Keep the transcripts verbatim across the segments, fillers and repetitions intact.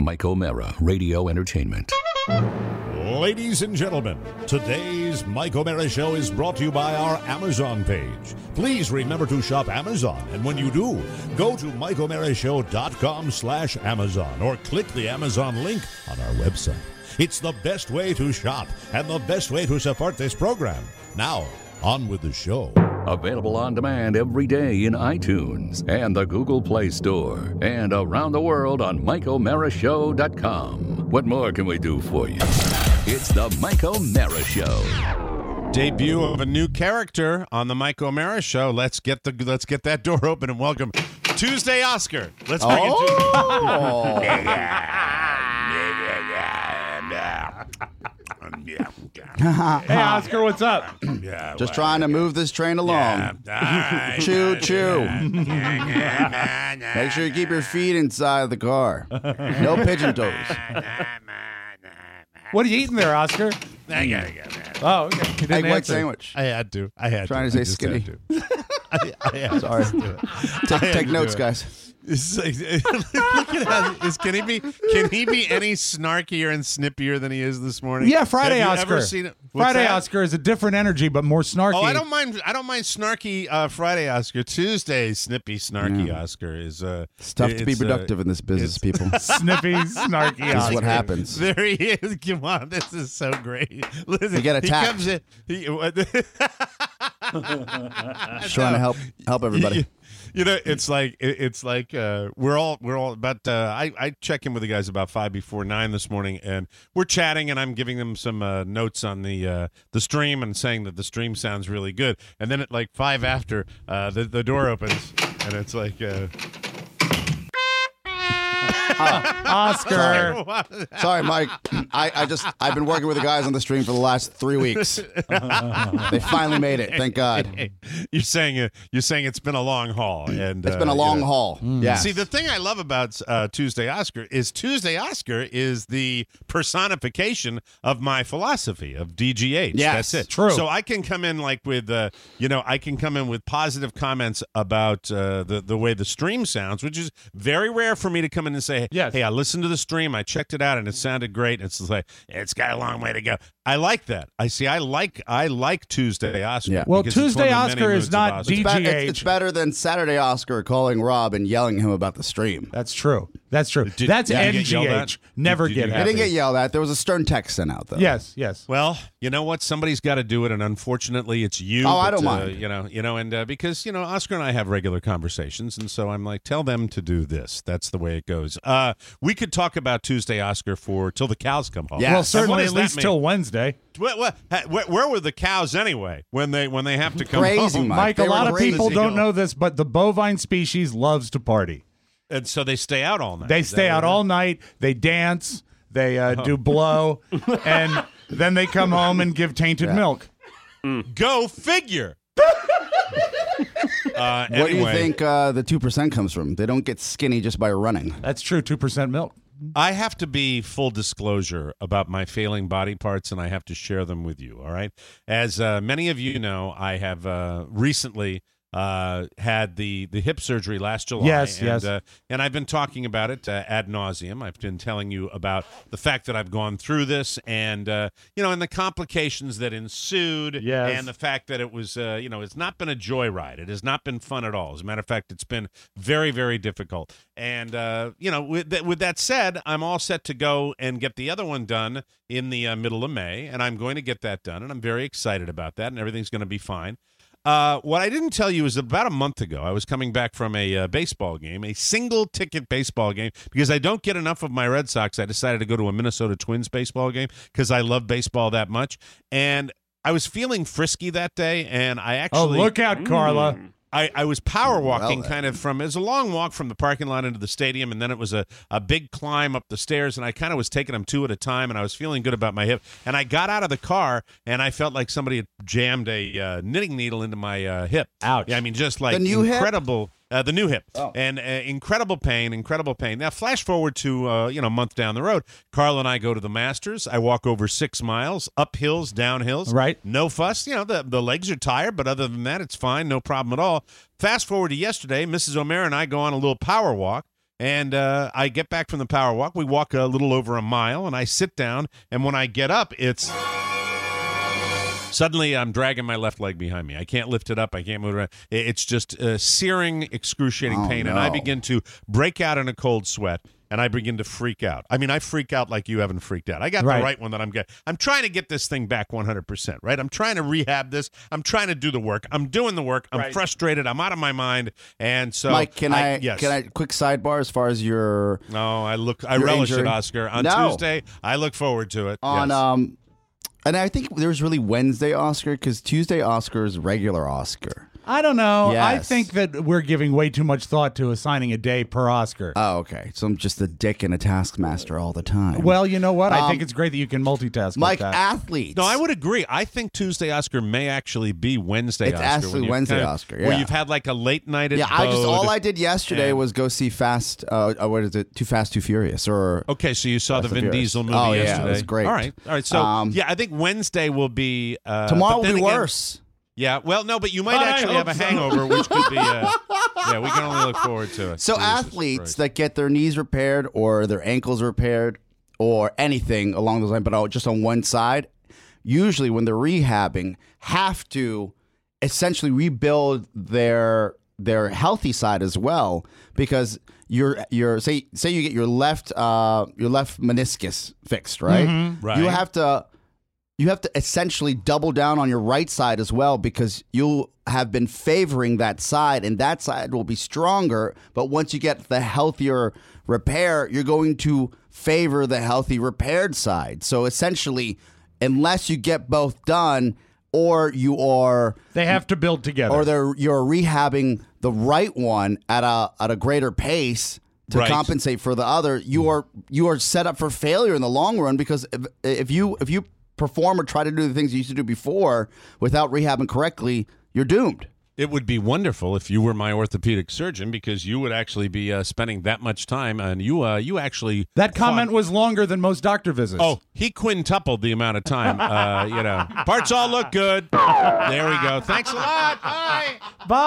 Mike O'Mara, Radio Entertainment. Ladies and gentlemen, today's Mike O'Mara Show is brought to you by our Amazon page. Please remember to shop Amazon, and when you do, go to mike o'mara show dot com slash Amazon or click the Amazon link on our website. It's the best way to shop and the best way to support this program. Now, on with the show. Available on demand every day in iTunes and the Google Play Store and around the world on mike o'mara show dot com. What more can we do for you? It's the Mike O'Mara Show. Debut of a new character on the Mike O'Mara Show. Let's get the let's get that door open and welcome Tuesday Oscar. Let's bring Oh. it Hey, Oscar, what's up? to yeah, Just trying to move this train along. yeah. Choo choo. Make sure you keep your feet inside the car. No pigeon toes. What are you eating there, Oscar? I gotta go, man. Oh, okay. You didn't Egg white answer. sandwich. I had to. I had Trying to. to I say just skinny. had to. I, I had Sorry. to do it. Take, had take to notes, do it. guys. It's like, look at how, is, can he be can he be any snarkier and snippier than he is this morning? Yeah, Friday Have you Oscar. Ever seen it? What's Friday that? Oscar is a different energy, but more snarky. Oh, I don't mind. I don't mind snarky uh, Friday Oscar. Tuesday snippy snarky Yeah. Oscar is. Uh, It's tough to be it's, uh, productive in this business, people. This Snippy, snarky is Oscar. what happens. There he is. Come on, this is so great. Listen, You get he attacked. comes in. He, Just trying to help help everybody. You, you know, it's like it, it's like uh, we're all we're all about. Uh, I I check in with the guys about five before nine this morning, and we're chatting, and I'm giving them some uh, notes on the uh, the stream and saying that the stream sounds really good. And then at like five after, uh, the the door opens, and it's like. Uh, Oscar. Sorry, Mike. I, I just I've been working with the guys on the stream for the last three weeks. They finally made it. Thank God. Hey, you're saying uh, you're saying it's been a long haul, and It's uh, been a you long know. haul. Yeah. See, the thing I love about uh, Tuesday Oscar is Tuesday Oscar is the personification of my philosophy of D G H. Yes, That's it. true. So I can come in like with, uh, you know, I can come in with positive comments about uh, the the way the stream sounds, which is very rare for me to come in and say, Yes. "Hey, I listened to the stream, I checked it out, and it sounded great." And it's like it's got a long way to go. I like that. I see. I like I like Tuesday Oscar. Yeah. Well, because it's one Tuesday of the many Oscar is moods of not Oscar. D G It's, H. be- it's, it's better than Saturday Oscar calling Rob and yelling at him about the stream. That's true. That's true. Did- That's did you get yelled at? N G H. Never Did- did get you I happy. didn't get yelled at. There was a stern text sent out, though. Yes, yes. Well, you know what? Somebody's got to do it, and unfortunately, it's you. Oh, I but, don't uh, mind. You know, you know, and uh, because you know, Oscar and I have regular conversations, and so I'm like, tell them to do this. That's the way it goes. Uh, we could talk about Tuesday Oscar for till the cows come home. Yeah. Well, And certainly does at that least mean? till Wednesday. Where, where, where, where were the cows anyway when they when they have to come Crazy, home? Mike. Mike, they a were lot of crazy. people don't Go. know this, but the bovine species loves to party. And so they stay out all night. They Is that stay what out it all is? night. They dance. They uh, do blow, and then they come home and give tainted Yeah. milk. Go figure. uh, What do you anyway. think uh, the two percent comes from? They don't get skinny just by running. That's true. Two percent milk. I have to be full disclosure about my failing body parts, and I have to share them with you, all right? As uh, many of you know, I have uh, recently uh, had the, the hip surgery last July. Yes, and, yes. Uh, and I've been talking about it uh, ad nauseum. I've been telling you about the fact that I've gone through this and, uh, you know, and the complications that ensued. Yes. And the fact that it was, uh, you know, it's not been a joyride. It has not been fun at all. As a matter of fact, it's been very, very difficult. And, uh, you know, with, th- with that said, I'm all set to go and get the other one done in the uh, middle of May, and I'm going to get that done, and I'm very excited about that, and everything's going to be fine. Uh, what I didn't tell you is about a month ago, I was coming back from a uh, baseball game, a single-ticket baseball game, because I don't get enough of my Red Sox. I decided to go to a Minnesota Twins baseball game because I love baseball that much, and I was feeling frisky that day, and I Oh, actually... look out, Carla. I, I was power walking Well, kind of from, it was a long walk from the parking lot into the stadium, and then it was a, a big climb up the stairs, and I kind of was taking them two at a time, and I was feeling good about my hip. And I got out of the car, and I felt like somebody had jammed a uh, knitting needle into my uh, hip. Ouch. Yeah, I mean, just like The new hip? incredible. Uh, the new hip. Oh. And uh, incredible pain, incredible pain. Now, flash forward to, uh, you know, a month down the road. Carl and I go to the Masters. I walk over six miles, up hills, down hills. Right. No fuss. You know, the, the legs are tired, but other than that, it's fine. No problem at all. Fast forward to yesterday, Missus O'Mara and I go on a little power walk. And uh, I get back from the power walk. We walk a little over a mile, and I sit down. And when I get up, it's suddenly I'm dragging my left leg behind me. I can't lift it up. I can't move it around. It's just uh, searing, excruciating Oh, pain. no. And I begin to break out in a cold sweat. And I begin to freak out. I mean, I freak out like you haven't freaked out. I got Right. the right one that I'm getting. I'm trying to get this thing back one hundred percent, right? I'm trying to rehab this. I'm trying to do the work. I'm doing the work. I'm Right. frustrated. I'm out of my mind. And so, Mike, can I, yes. can I quick sidebar as far as your No, I look. I Your relish injury? it, Oscar. On No. Tuesday, I look forward to it. on yes. um, and I think there's really Wednesday Oscar because Tuesday Oscar is regular Oscar. I don't know. I Yes. think that we're giving way too much thought to assigning a day per Oscar. Oh, okay. So I'm just a dick and a taskmaster all the time. well, you know what? I Um, think it's great that you can multitask Mike, like that. athletes. No, I would agree. I think Tuesday Oscar may actually be Wednesday It's Oscar. actually when you've Wednesday kind of- Oscar, Where yeah. you've had like a late night at Yeah, I just all Bode. I did yesterday and- was go see Fast. Uh, uh, what is it? Too Fast, Too Furious, or Okay, so you saw the Fast and Vin Furious. Diesel movie Oh, yeah, it yesterday. was great. All right, all right. So Um, yeah, I think Wednesday will be uh, tomorrow but will then be again- worse. Yeah, well, no, but you might I actually have hope a so. hangover, which could be. Uh, yeah, we can only look forward to it. So Jesus athletes Christ. that get their knees repaired or their ankles repaired or anything along those lines, but oh, just on one side, usually when they're rehabbing, have to essentially rebuild their their healthy side as well because you're you're say say you get your left uh your left meniscus fixed, right? Right. You have to you have to essentially double down on your right side as well because you'll have been favoring that side and that side will be stronger. But once you get the healthier repair, you're going to favor the healthy repaired side. So essentially, unless you get both done or you are They have to build together. or they're you're rehabbing the right one at a at a greater pace to Right. compensate for the other, you are you are set up for failure in the long run because if, if you if you perform or try to do the things you used to do before without rehabbing correctly, you're doomed. It would be wonderful if you were my orthopedic surgeon because you would actually be uh, spending that much time, and you uh, you actually that comment was longer than most doctor visits. Oh, he quintupled the amount of time. Uh, you know, parts all look good. There we go. Thanks a lot. Bye.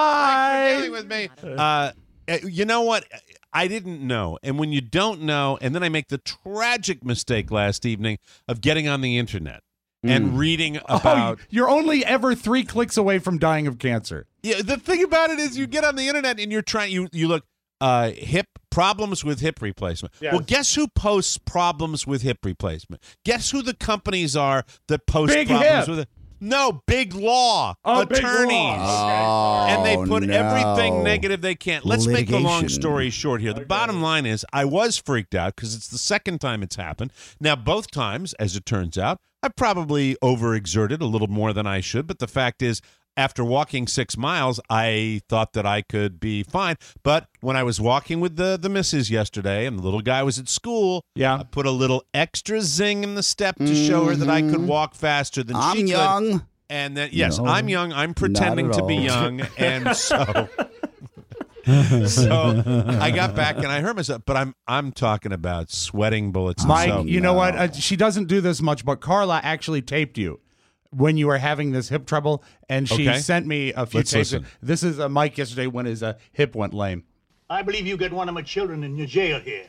bye. Dealing with me. Uh, you know what? I didn't know, and when you don't know, and then I make the tragic mistake last evening of getting on the internet and reading about. Oh, you're only ever three clicks away from dying of cancer. Yeah, the thing about it is, you get on the internet and you're trying. You you look uh, hip problems with hip replacement. Yes. Well, guess who posts problems with hip replacement? Guess who the companies are that post Big problems Hip. with it? No, Big Law Oh, Big attorneys. Law. And they Oh, put no. everything negative they can. Let's make the long Litigation. story short here. The bottom line is I was freaked out because it's the second time it's happened. Now, both times, as it turns out, I probably overexerted a little more than I should. But the fact is, after walking six miles, I thought that I could be fine. But when I was walking with the, the missus yesterday and the little guy was at school, Yeah. I put a little extra zing in the step to show her that I could walk faster than I'm she could. young. And then, yes, No, I'm young. I'm pretending not to at be all. young. And so, so I got back and I heard myself, but I'm I'm talking about sweating bullets. and Mike, so, you know what? Uh, she doesn't do this much, but Carla actually taped you when you were having this hip trouble, and she Okay. sent me a few Let's tapes. listen. This is uh, Mike yesterday when his uh, hip went lame. I believe you got one of my children in your jail here.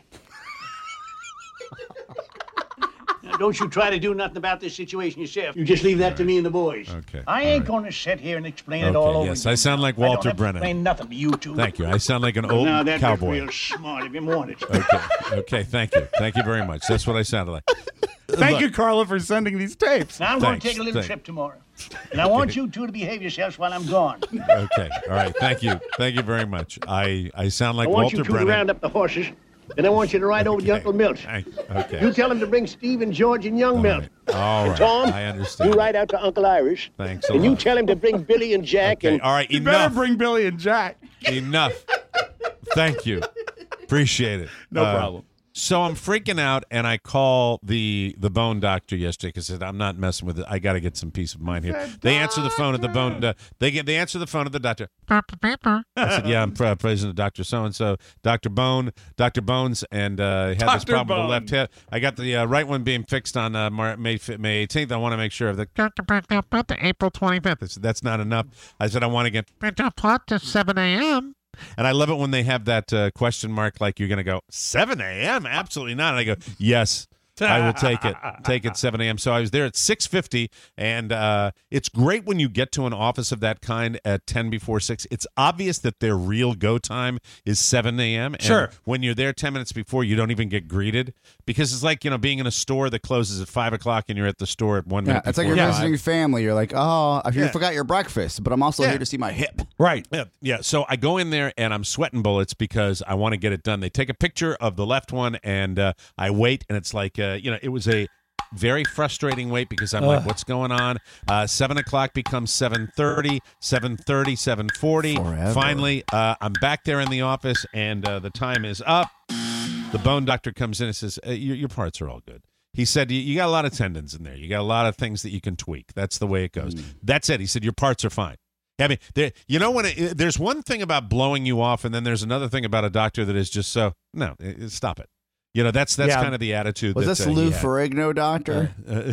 Now, don't you try to do nothing about this situation yourself. You just leave that to me and the boys. Okay, I all ain't right. going to sit here and explain Okay, it all over yes, again. I sound like I don't Walter have to Brennan. explain nothing to you two. Thank you. I sound like an old Now, that'd cowboy. be real smart if you wanted. Okay, okay, thank you. Thank you very much. That's what I sounded like. Thank Look. you, Carla, for sending these tapes. Now, I'm going Thanks, to take a little thank- trip tomorrow. And I want you two to behave yourselves while I'm gone. Okay, all right. Thank you. Thank you very much. I, I sound like I want Walter you two Brennan. to round up the horses, and I want you to ride over to Okay. Uncle Milt's. Thank- Okay. You tell him to bring Steve and George and young All Milt. right. All And right. Tom, I understand. you ride out to Uncle Irish. Thanks a And you lot. tell him to bring Billy and Jack Okay, and all right. You better Enough. bring Billy and Jack. Enough. Thank you. Appreciate it. No Uh, problem. So I'm freaking out, and I call the the bone doctor yesterday because I said I'm not messing with it. I got to get some peace of mind here. They answer the phone at the bone. Uh, they get they answer the phone at the doctor. I said, "Yeah, I'm pre- president of Doctor So and So, Doctor Bone, Doctor Bones, and uh, had this Doctor problem Bone. with the left hip. I got the uh, right one being fixed on uh, Mar- May fi- May eighteenth. I want to make sure of the Doctor back up at the April twenty-fifth. I said, that's not enough. I said I want to get back up to seven a.m. And I love it when they have that uh, question mark, like you're going to go, seven a.m.? Absolutely not. And I go, yes. I will take it. Take it seven a.m. So I was there at six fifty, and uh, it's great when you get to an office of that kind at ten before six. It's obvious that their real go time is seven a.m. And Sure. when you're there ten minutes before, you don't even get greeted because it's like, you know, being in a store that closes at five o'clock and you're at the store at one Yeah, minute it's like before you're five. visiting your family. You're like, oh, you Yeah. forgot your breakfast, but I'm also Yeah. here to see my hip. Right. Yeah, yeah. So I go in there and I'm sweating bullets because I want to get it done. They take a picture of the left one and uh, I wait, and it's like, uh, you know, it was a very frustrating wait because I'm like, what's going on? Uh, seven o'clock becomes seven thirty, seven thirty, seven forty. Forever. Finally, uh, I'm back there in the office, and uh, the time is up. The bone doctor comes in and says, uh, your, your parts are all good. He said, you, you got a lot of tendons in there. You got a lot of things that you can tweak. That's the way it goes. Mm. That's it. He said, your parts are fine. I mean, there, you know, when it, there's one thing about blowing you off, and then there's another thing about a doctor that is just so, no, uh, stop it. You know, that's that's Yeah. kind of the attitude. Was that, this uh, Lou he had. Ferrigno, doctor? Uh,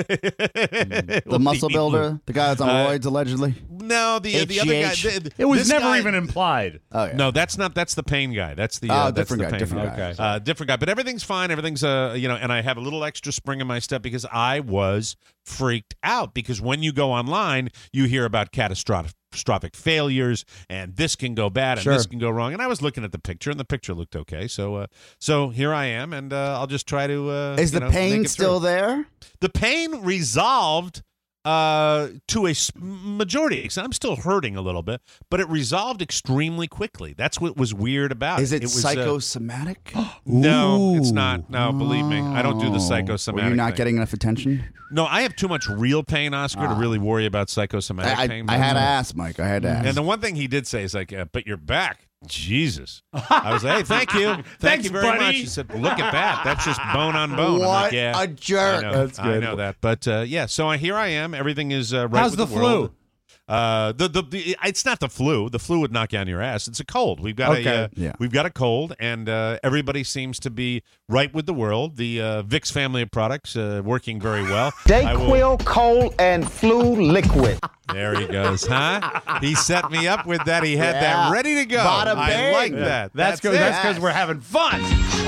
the muscle builder? The guy that's on Uh, roids, allegedly? No, the the other guy. H G H? the- It was this never guy- even implied. Oh, yeah. No, that's not. That's the pain guy. That's the Oh, uh, that's different the guy, pain different guy. guy. Okay. Uh, different guy. But everything's fine. Everything's uh, you know, and I have a little extra spring in my step because I was freaked out because when you go online, you hear about catastrophic catastrophic failures and this can go bad and Sure. this can go wrong. And I was looking at the picture and the picture looked okay. So uh, so here I am, and uh, I'll just try to. Uh, Is you the know, pain make it still through. there? The pain resolved uh, to a s- majority extent. I'm still hurting a little bit, but it resolved extremely quickly. That's what was weird about Is it, it. was, uh, psychosomatic? no, it's not. No, believe me, I don't do the Oh. psychosomatic. Were you not thing. getting enough attention? No, I have too much real pain, Oscar, to really worry about psychosomatic I, I, pain. I had to ask, Mike. I had to ask. And the one thing he did say is like, uh, "But you're back." Jesus. I was like, hey, thank you. Thank Thanks, you very buddy. much. He said, look at that. That's just bone on bone. I'm What like, yeah, a jerk. I know, That's I good. know that. But uh, yeah, so here I am. Everything is uh, right How's with the the world. flu? Uh, the, the the it's not the flu. The flu would knock you on your ass. It's a cold. We've got Okay. a uh, Yeah. we've got a cold, and uh, everybody seems to be right with the world. The uh, Vicks family of products uh, working very well. I will- Dayquil Cold and Flu Liquid. There he goes, huh? He set me up with that. He had Yeah. that ready to go. Bada I bing. like that. That's good. it. That's because we're having fun.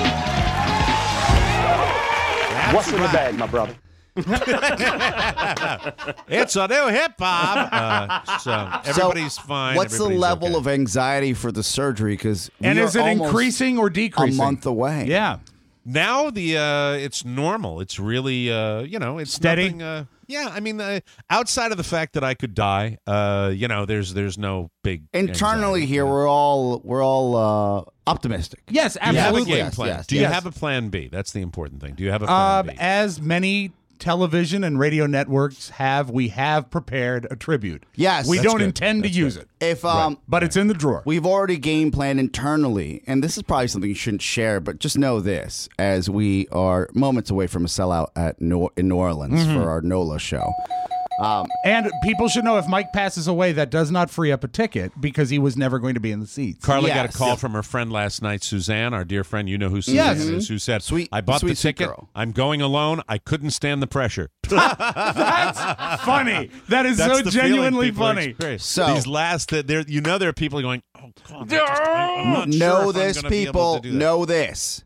What's in the bag, my brother? It's a new hip hop. Uh, so everybody's So, fine. What's the Everybody's level okay. of anxiety for the surgery? Because And is it increasing or a decreasing? month away? Yeah. Now the uh, it's normal. It's really uh, you know it's Steady? nothing, uh, yeah, I mean uh, outside of the fact that I could die, uh, you know, there's there's no big Internally anxiety. here, we're all we're all uh, optimistic. Yes, Do you have a absolutely. game Yes, plan? yes, Do you yes. have a plan B? That's the important thing. Do you have a plan Um, B? as many television and radio networks have, we have prepared a tribute. Yes, we that's don't good. intend That's to use it, If um, but it's in the drawer. we've already game planned internally, and this is probably something you shouldn't share, but just know this: as we are moments away from a sellout at New- in New Orleans Mm-hmm. for our NOLA show. And people should know if Mike passes away, that does not free up a ticket because he was never going to be in the seats. Carla got Yes. a call from her friend last night, Suzanne, our dear friend. You know who Suzanne Yes. is, who said, Sweet- I bought sweet, the sweet ticket. girl. I'm going alone. I couldn't stand the pressure. That's funny. That is That's so the feeling genuinely people funny. experience. So- These last, uh, there, you know, there are people going, oh, God, I just- I'm not sure know if I'm this, gonna be able people. to do that. Know this.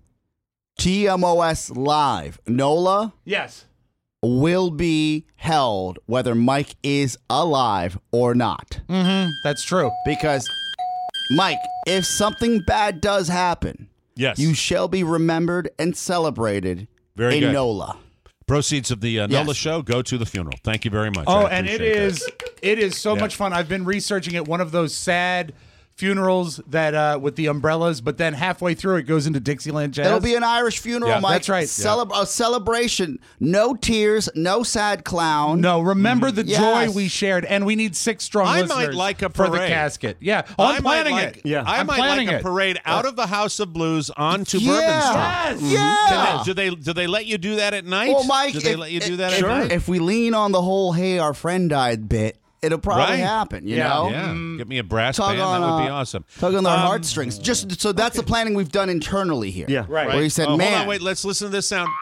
T M O S Live, NOLA Yes. will be held whether Mike is alive or not. That's true. Because, Mike, if something bad does happen, Yes. you shall be remembered and celebrated Very in good. NOLA. Proceeds of the uh, Yes. NOLA show go to the funeral. Thank you very much. Oh, I and it appreciate that. is it is so Yeah. much fun. I've been researching it. One of those sad funerals that uh, with the umbrellas, but then halfway through it goes into Dixieland jazz. It'll be an Irish funeral, Yeah, Mike. that's right. Celeb- A celebration. No tears, no sad clown. no, remember the Yes. joy we shared, and we need six strong I listeners might like a for the parade. casket. Yeah, oh, I I'm might planning like, it. Yeah, I I'm might planning like a it. parade out of the House of Blues onto Yeah. Bourbon Street. Yes. Yeah. Can they- do they do they let you do that at night? Well, Mike, do they if, let you do if- that if, at night? if we lean on the whole "Hey, our friend died" bit, it'll probably Right. happen. You Yeah. know, Yeah, get me a brass Tug band. on, That would be uh, awesome. tug on their Um, heartstrings. Just so that's the planning we've done internally here. Yeah. Right. Where he said, Oh, "Man, hold on, wait. Let's listen to this sound.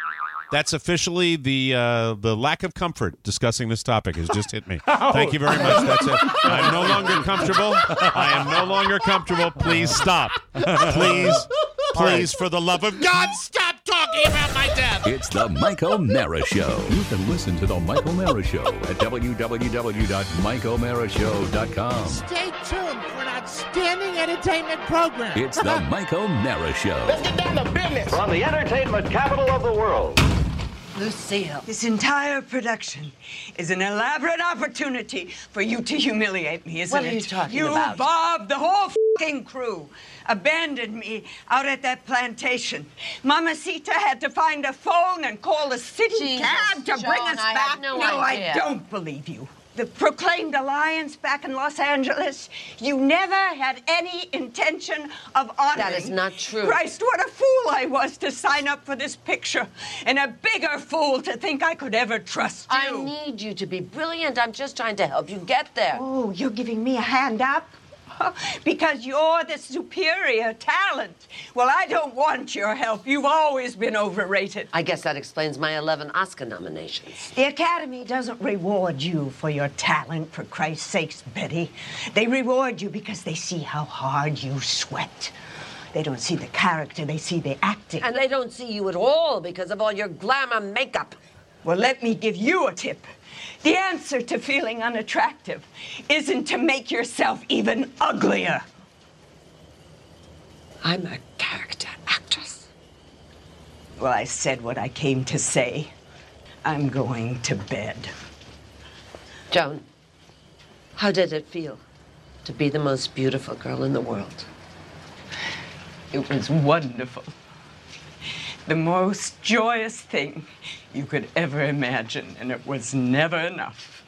that's officially the uh, the lack of comfort discussing this topic has just hit me. Thank you very much. That's it. I'm no longer comfortable. I am no longer comfortable. Please stop. Please, please, for the love of God, stop talking about my death. It's the Mike O'Mara Show. You can listen to the Mike O'Mara Show at w w w dot mike o'mara show dot com. Stay tuned for an outstanding entertainment program. It's the Mike O'Mara Show. Let's get down to business. From the entertainment capital of the world. Lucille, this entire production is an elaborate opportunity for you to humiliate me, isn't it? What are you talking you, about? You, Bob, the whole f***ing crew abandoned me out at that plantation. Mamacita had to find a phone and call a city Jesus, cab to Joan, bring us I back. have no no, idea. I don't believe you. The proclaimed alliance back in Los Angeles, you never had any intention of honoring. That is not true. Christ, what a fool I was to sign up for this picture, and a bigger fool to think I could ever trust you. I need you to be brilliant. I'm just trying to help you get there. Oh, you're giving me a hand up? Because you're the superior talent. Well, I don't want your help. You've always been overrated. I guess that explains my eleven Oscar nominations. The Academy doesn't reward you for your talent, for Christ's sakes, Betty. They reward you because they see how hard you sweat. They don't see the character, they see the acting. And they don't see you at all because of all your glamour makeup. Well, let me give you a tip. The answer to feeling unattractive isn't to make yourself even uglier. I'm a character actress. Well, I said what I came to say. I'm going to bed. Joan, how did it feel to be the most beautiful girl in the world? It was wonderful. The most joyous thing you could ever imagine, and it was never enough.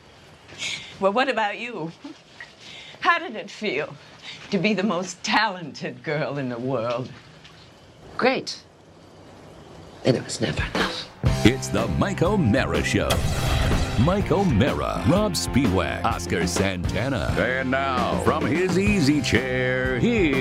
Well, what about you? How did it feel to be the most talented girl in the world? Great. And it was never enough. It's the Mike O'Mara Show. Mike O'Mara, Rob Spiewak, Oscar Santana. And now, from his easy chair,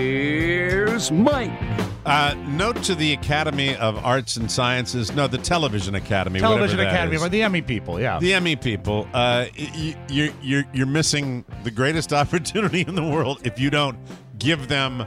here's Mike. Uh, note to the Academy of Arts and Sciences, no, the Television Academy, Television whatever that Academy, is. or the Emmy people, yeah. The Emmy people, uh, y- you're you're you're missing the greatest opportunity in the world if you don't give them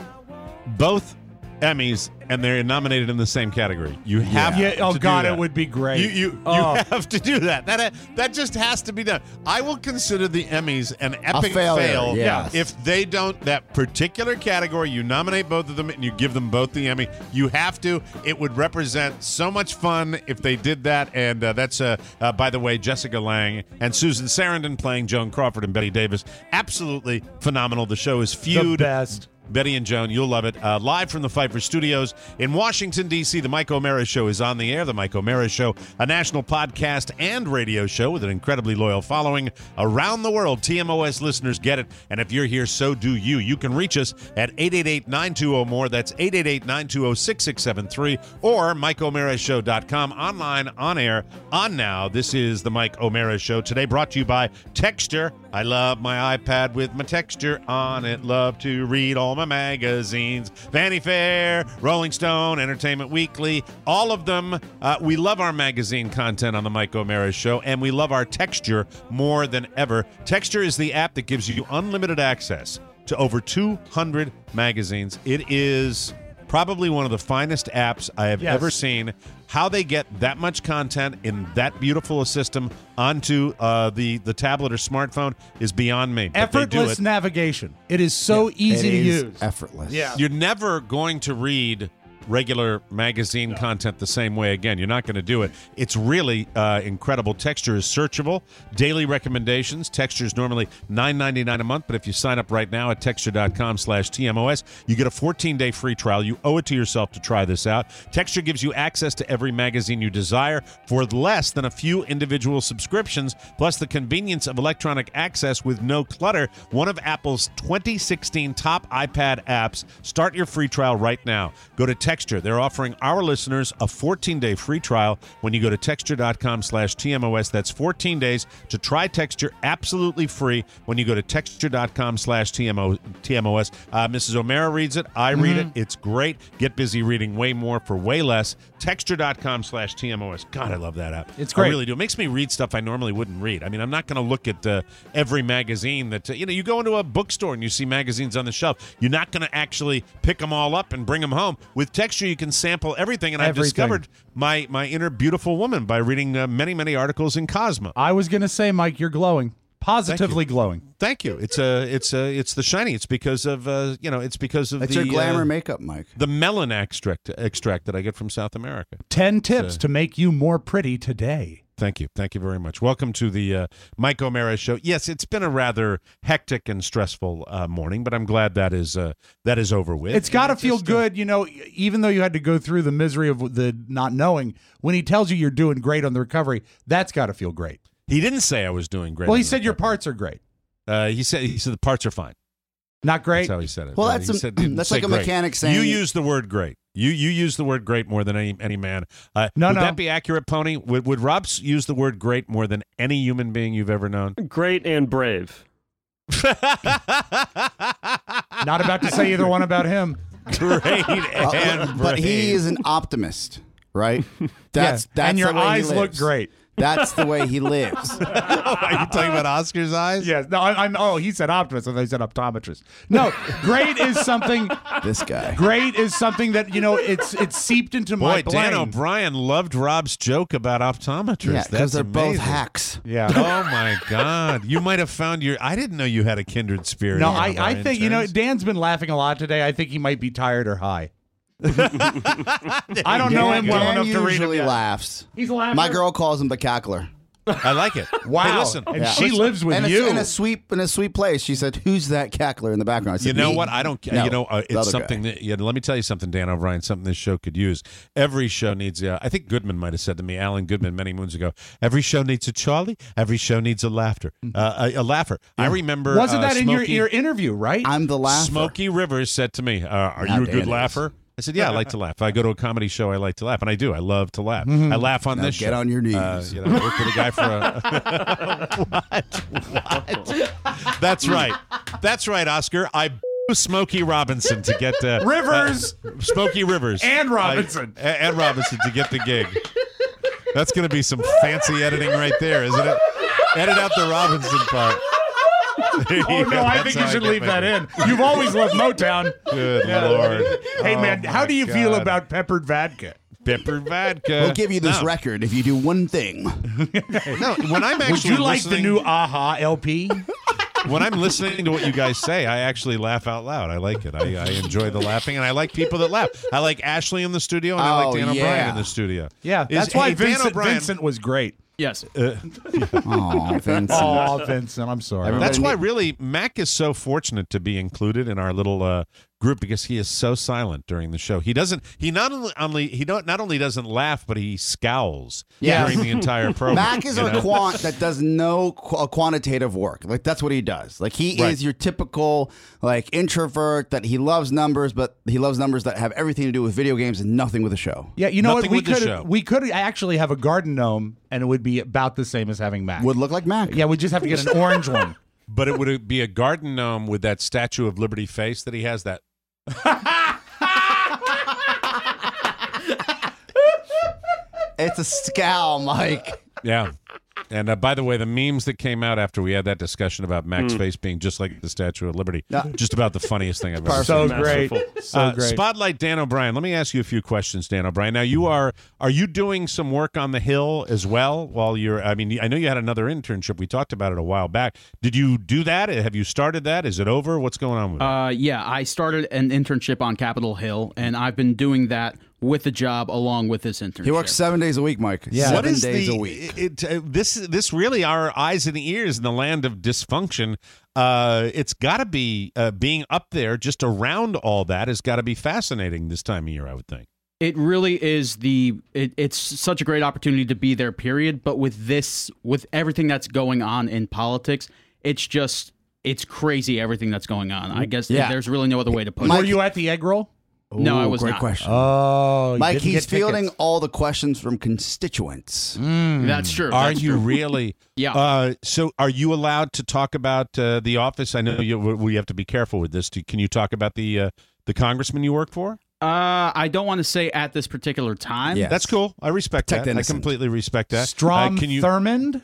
both Emmys and they're nominated in the same category. You have Yeah, to oh do God, that. it would be great. You you, Oh. you have to do that. That that just has to be done. I will consider the Emmys an epic failure, fail yes. if they don't that particular category. You nominate both of them and you give them both the Emmy. You have to. It would represent so much fun if they did that. And uh, that's uh, uh, by the way, Jessica Lange and Susan Sarandon playing Joan Crawford and Betty Davis. Absolutely phenomenal. The show is Feud. The best. Betty and Joan, you'll love it. Uh, live from the Pfeiffer Studios in Washington, D C, the Mike O'Mara Show is on the air. The Mike O'Mara Show, a national podcast and radio show with an incredibly loyal following around the world. T M O S listeners get it, and if you're here, so do you. You can reach us at eight eight eight, nine two zero, more. That's eight eight eight, nine two zero, six six seven three or mike o'mara show dot com. Online, on air, on now. This is the Mike O'Mara Show. Today brought to you by Texture. I love my iPad with my texture on it. Love to read all my magazines. Vanity Fair, Rolling Stone, Entertainment Weekly, all of them. Uh, we love our magazine content on the Mike O'Mara Show, and we love our Texture more than ever. Texture is the app that gives you unlimited access to over two hundred magazines. It is probably one of the finest apps I have Yes. ever seen. How they get that much content in that beautiful a system onto uh, the, the tablet or smartphone is beyond me. But they do Effortless it. navigation. It is so easy It to is use. effortless. Yeah. You're never going to read regular magazine content the same way again. You're not going to do it. It's really uh, incredible. Texture is searchable. Daily recommendations. Texture is normally nine ninety-nine a month, but if you sign up right now at texture.com slash TMOS, you get a fourteen-day free trial. You owe it to yourself to try this out. Texture gives you access to every magazine you desire for less than a few individual subscriptions, plus the convenience of electronic access with no clutter. One of Apple's twenty sixteen top iPad apps. Start your free trial right now. Go to Texture Texture. They're offering our listeners a fourteen-day free trial when you go to texture.com slash TMOS. That's fourteen days to try Texture absolutely free when you go to texture.com slash TMOS. Uh, Missus O'Mara reads it. I read Mm-hmm. it. It's great. Get busy reading way more for way less. Texture.com slash TMOS. God, I love that app. It's great. I really do. It makes me read stuff I normally wouldn't read. I mean, I'm not going to look at uh, every magazine that, uh, you know, you go into a bookstore and you see magazines on the shelf. You're not going to actually pick them all up and bring them home. With Texture, you can sample everything, and Everything. I've discovered my, my inner beautiful woman by reading uh, many, many articles in Cosmo. I was going to say, Mike, you're glowing. Positively Thank you. glowing. Thank you. It's a, it's a, it's the shiny. It's because of, uh, you know, it's because of That's the your glamour uh, makeup, Mike. the melon extract extract that I get from South America. Ten tips So- to make you more pretty today. Thank you. Thank you very much. Welcome to the uh, Mike O'Mara Show. Yes, it's been a rather hectic and stressful uh, morning, but I'm glad that is uh, that is over with. It's got to And feel just, uh, good, you know, even though you had to go through the misery of the not knowing. When he tells you you're doing great on the recovery, that's got to feel great. He didn't say I was doing great. Well, on he the said your recovery. parts are great. Uh, he said he said the parts are fine. Not great. That's how he said it. Well, Uh, that's he a- said- didn't that's say like a great. mechanic saying- You use the word great. You you use the word great more than any any man. Uh, No, would no. that be accurate, Pony? Would would Rob s- use the word great more than any human being you've ever known? Great and brave. Not about to say either one about him. Great Uh, and but he brave. is an optimist, right? That's Yeah, that's and your the way he eyes look lives. great. That's the way he lives. Are you talking about Oscar's eyes? Yes. No, I, I'm. Oh, he said optimist, and I said optometrist. No, great is something. This guy. Great is something that you know. It's it's seeped into my Boy, brain. Dan O'Brien loved Rob's joke about optometrists. Yeah, That's because they're both amazing. hacks. Yeah. Oh my God! You might have found your. I didn't know you had a kindred spirit. No, in I, one of I our think you know interns. Dan's been laughing a lot today. I think he might be tired or high. I don't know him well Dan enough to read him usually yet. laughs. He's a laugher. My girl calls him the cackler. I like it. Wow. Hey, listen. And Yeah. she Listen, lives with and it's you. in a sweet in a sweet place. She said, "Who's that cackler in the background?" I said, You know "Me." what? I don't. No, you know, uh, the it's other something guy. that. Yeah, let me tell you something, Dan O'Brien. Something this show could use. Every show needs. Uh, I think Goodman might have said to me, Alan Goodman, many moons ago. Every show needs a Charlie. Every show needs a laughter. Uh, a, a laugher. I remember. Wasn't uh, that in your, Smokey- your interview, right? I'm the laugher. Smokey Rivers said to me, uh, "Are Now you a Dan good is. laugher?" I said, "Yeah, I like to laugh. If I go to a comedy show, I like to laugh, and I do. I love to laugh. I laugh on Now this get show. on your knees. Uh, you know, I work with a guy for a. what? What? That's right. That's right, Oscar. I b- Smokey Robinson to get uh, Rivers. uh, Smokey Rivers And Robinson. I- a- and Robinson to get the gig. That's going to be some fancy editing right there, isn't it? Edit out the Robinson part. There Oh you no, go. I That's think you how should get leave my that gig. in. You've always loved Motown. Good Lord. Hey Oh, man, how my do you feel God. about peppered vodka? Pepper vodka? We'll give you this No. record if you do one thing. No, when I'm actually Would you like the listening- new Aha L P? when I'm listening to what you guys say, I actually laugh out loud. I like it. I, I enjoy the laughing, and I like people that laugh. I like Ashley in the studio, and I Oh, like Dan yeah. O'Brien in the studio. Yeah, Is- that's why hey, Dan Vincent, O'Brien- Vincent was great. Yes. Oh, Vincent. Oh, Vincent, I'm sorry. Everybody- That's why, really, Mac is so fortunate to be included in our little uh, group because he is so silent during the show. He doesn't. He not only, only he don't not only doesn't laugh, but he scowls Yeah. during the entire program. Mac is you a know? quant that does no qu- quantitative work. Like that's what he does. Like he Right. is your typical like introvert that he loves numbers, but he loves numbers that have everything to do with video games and nothing with the show. Yeah, you know Nothing what? We with the show. could we could actually have a garden gnome, and it would be about the same as having Mac. Would look like Mac. Yeah, we just have to get an orange one. But it would be a garden gnome with that Statue of Liberty face that he has. That It's a scowl, Mike. yeah. And uh, by the way, the memes that came out after we had that discussion about Mac's face being just like the Statue of Liberty, Yeah. just about the funniest thing I've ever So seen. great, Masterful. so Uh, great. Spotlight Dan O'Brien. Let me ask you a few questions, Dan O'Brien. Now, you are are you doing some work on the Hill as well? While you're, I mean, I know you had another internship. We talked about it a while back. Did you do that? Have you started that? Is it over? What's going on with it? Uh, yeah, I started an internship on Capitol Hill, and I've been doing that with the job along with this internship. He works seven days a week, Mike. Yeah. Seven What is days the, a week. It, uh, this this really our eyes and ears in the land of dysfunction. Uh, it's got to be uh, being up there just around all that has got to be fascinating this time of year, I would think. It really is the. It, it's such a great opportunity to be there. Period. But with this, with everything that's going on in politics, it's just it's crazy everything that's going on. I guess Yeah. there's really no other way to put Were it. you at the egg roll? No, I Ooh, was great not. question. Oh, you Mike, didn't he's get fielding tickets. all the questions from constituents. That's true. Are That's you true. really? Yeah. Uh, so, are you allowed to talk about uh, the office? I know you, we have to be careful with this. Can you talk about the uh, the congressman you work for? Uh, I don't want to say at this particular time. Yeah. That's cool. I respect Protect that. I innocent. completely respect that. Strom Uh, can you Thurmond?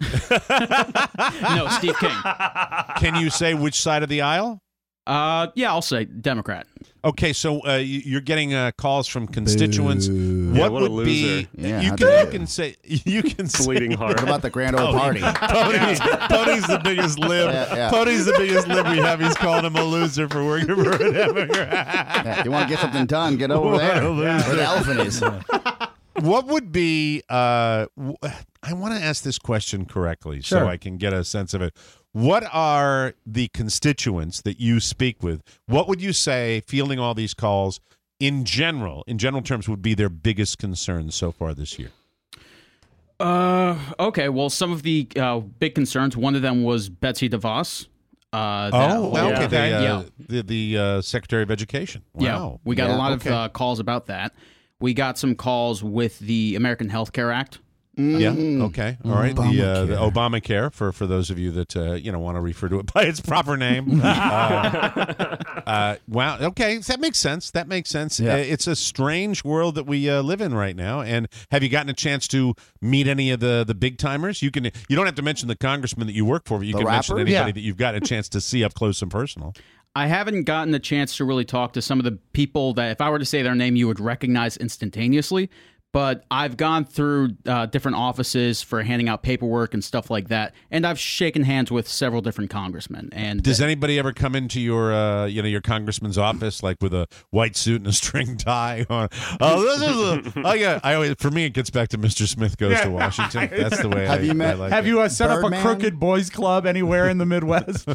No, Steve King. can you say which side of the aisle? Uh, yeah, I'll say Democrat. Okay, so uh, you- you're getting uh, calls from constituents. Boo. What Yeah, what a would be? loser. Yeah, you how can dare you you. can say you can say, Bleeding heart. What about the grand old party? Pony's, Pony's the biggest lib. Yeah, yeah. Pony's the biggest lib we have. He's calling him a loser for working for a Democrat. Yeah, you want to get something done? Get over What there a loser. where the elephant is. What would be? Uh, w- I want to ask this question correctly so Sure. I can get a sense of it. What are the constituents that you speak with? What would you say, fielding all these calls, in general, in general terms, would be their biggest concerns so far this year? Uh, okay. Well, some of the uh, big concerns. One of them was Betsy DeVos. Uh, that- Oh, well, yeah. okay. The, uh, Yeah. the, the uh, Secretary of Education. Yeah, Wow. we got Yeah, a lot okay. of uh, calls about that. We got some calls with the American Health Care Act. Yeah. Mm. Okay. All right. The, uh, the Obamacare. Obamacare for for those of you that uh, you know want to refer to it by its proper name. uh, uh, wow. Okay. That makes sense. That makes sense. Yeah. Uh, it's a strange world that we uh, live in right now. And have you gotten a chance to meet any of the the big timers? You can. You don't have to mention the congressman that you work for, but you The can mention rapper? anybody Yeah. that you've got a chance to see up close and personal. I haven't gotten a chance to really talk to some of the people that, if I were to say their name, you would recognize instantaneously. But I've gone through uh, different offices for handing out paperwork and stuff like that, and I've shaken hands with several different congressmen. And Does anybody ever come into your, uh, you know, your congressman's office like with a white suit and a string tie on? Oh, this is a. I got. I always. For me, it gets back to Mister Smith Goes to Washington. That's the way. Have I, you met- I like Have it. you uh, set Birdman? up a crooked boys club anywhere in the Midwest?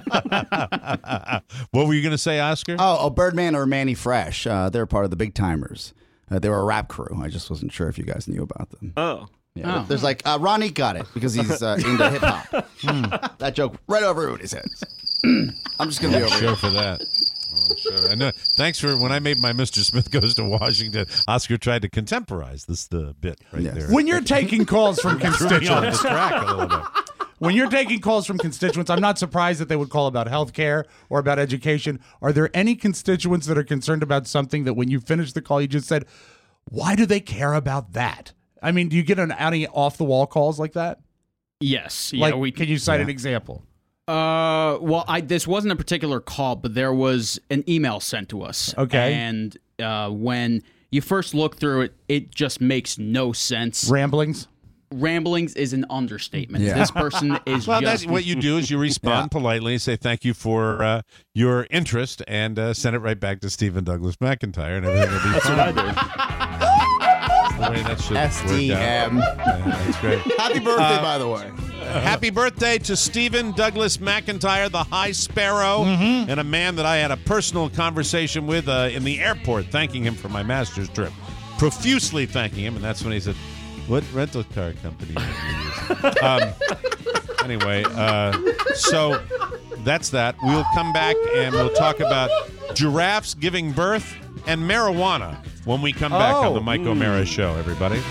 What were you going to say, Oscar? Oh, oh, Birdman or Manny Fresh. Uh, they're part of the big timers. Uh, they were a rap crew. I just wasn't sure if you guys knew about them. Oh. Yeah, Oh. there's like uh, Ronnie got it because he's uh, into hip hop. That joke right over Rudy's head. I'm just gonna be over Sure here. for that. Oh, sure. I know. Thanks for when I made my Mister Smith Goes to Washington. Oscar tried to contemporize this the bit right Yes. there. When you're taking calls from Threw me on the constituents, track a little bit. when you're taking calls from constituents, I'm not surprised that they would call about health care or about education. Are there any constituents that are concerned about something that when you finish the call, you just said, why do they care about that? I mean, do you get an any off the wall calls like that? yes, yeah, Like, we can you cite an example? Uh, well, I this wasn't a particular call, but there was an email sent to us. Okay. And uh, when you first look through it, it just makes no sense. Ramblings? Ramblings is an understatement. Yeah. This person is Well, just that's what you do is you respond Yeah. politely, say thank you for uh, your interest, and uh, send it right back to Stephen Douglas McIntyre, and everything will be That's fine. what I did. The way that should S work D out. M. Yeah, that's great. Happy birthday, by the way. Happy birthday to Stephen Douglas McIntyre, the High Sparrow, Mm-hmm. and a man that I had a personal conversation with uh, in the airport, thanking him for my master's trip, profusely thanking him, and that's when he said, "What rental car company are you using?" um, anyway, uh, so that's that. We'll come back and we'll talk about giraffes giving birth and marijuana when we come back on Oh. the Mike O'Mara Show, everybody.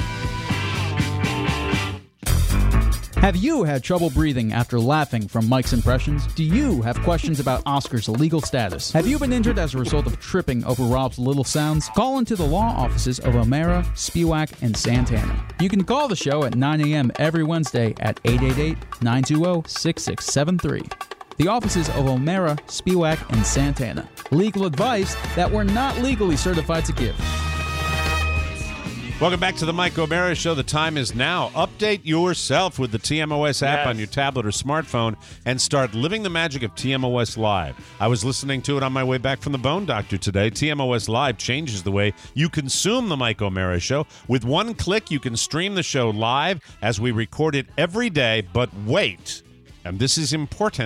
Have you had trouble breathing after laughing from Mike's impressions? Do you have questions about Oscar's legal status? Have you been injured as a result of tripping over Rob's little sounds? Call into the law offices of O'Mara, Spiewak, and Santana. You can call the show at nine a.m. every Wednesday at eight eight eight, nine two zero, six six seven three. The offices of O'Mara, Spiewak, and Santana. Legal advice that we're not legally certified to give. Welcome back to the Mike O'Mara Show. The time is now. Update yourself with the T M O S app Yes. on your tablet or smartphone and start living the magic of T M O S Live. I was listening to it on my way back from the Bone Doctor today. T M O S Live changes the way you consume the Mike O'Mara Show. With one click, you can stream the show live as we record it every day. But wait, and this is important,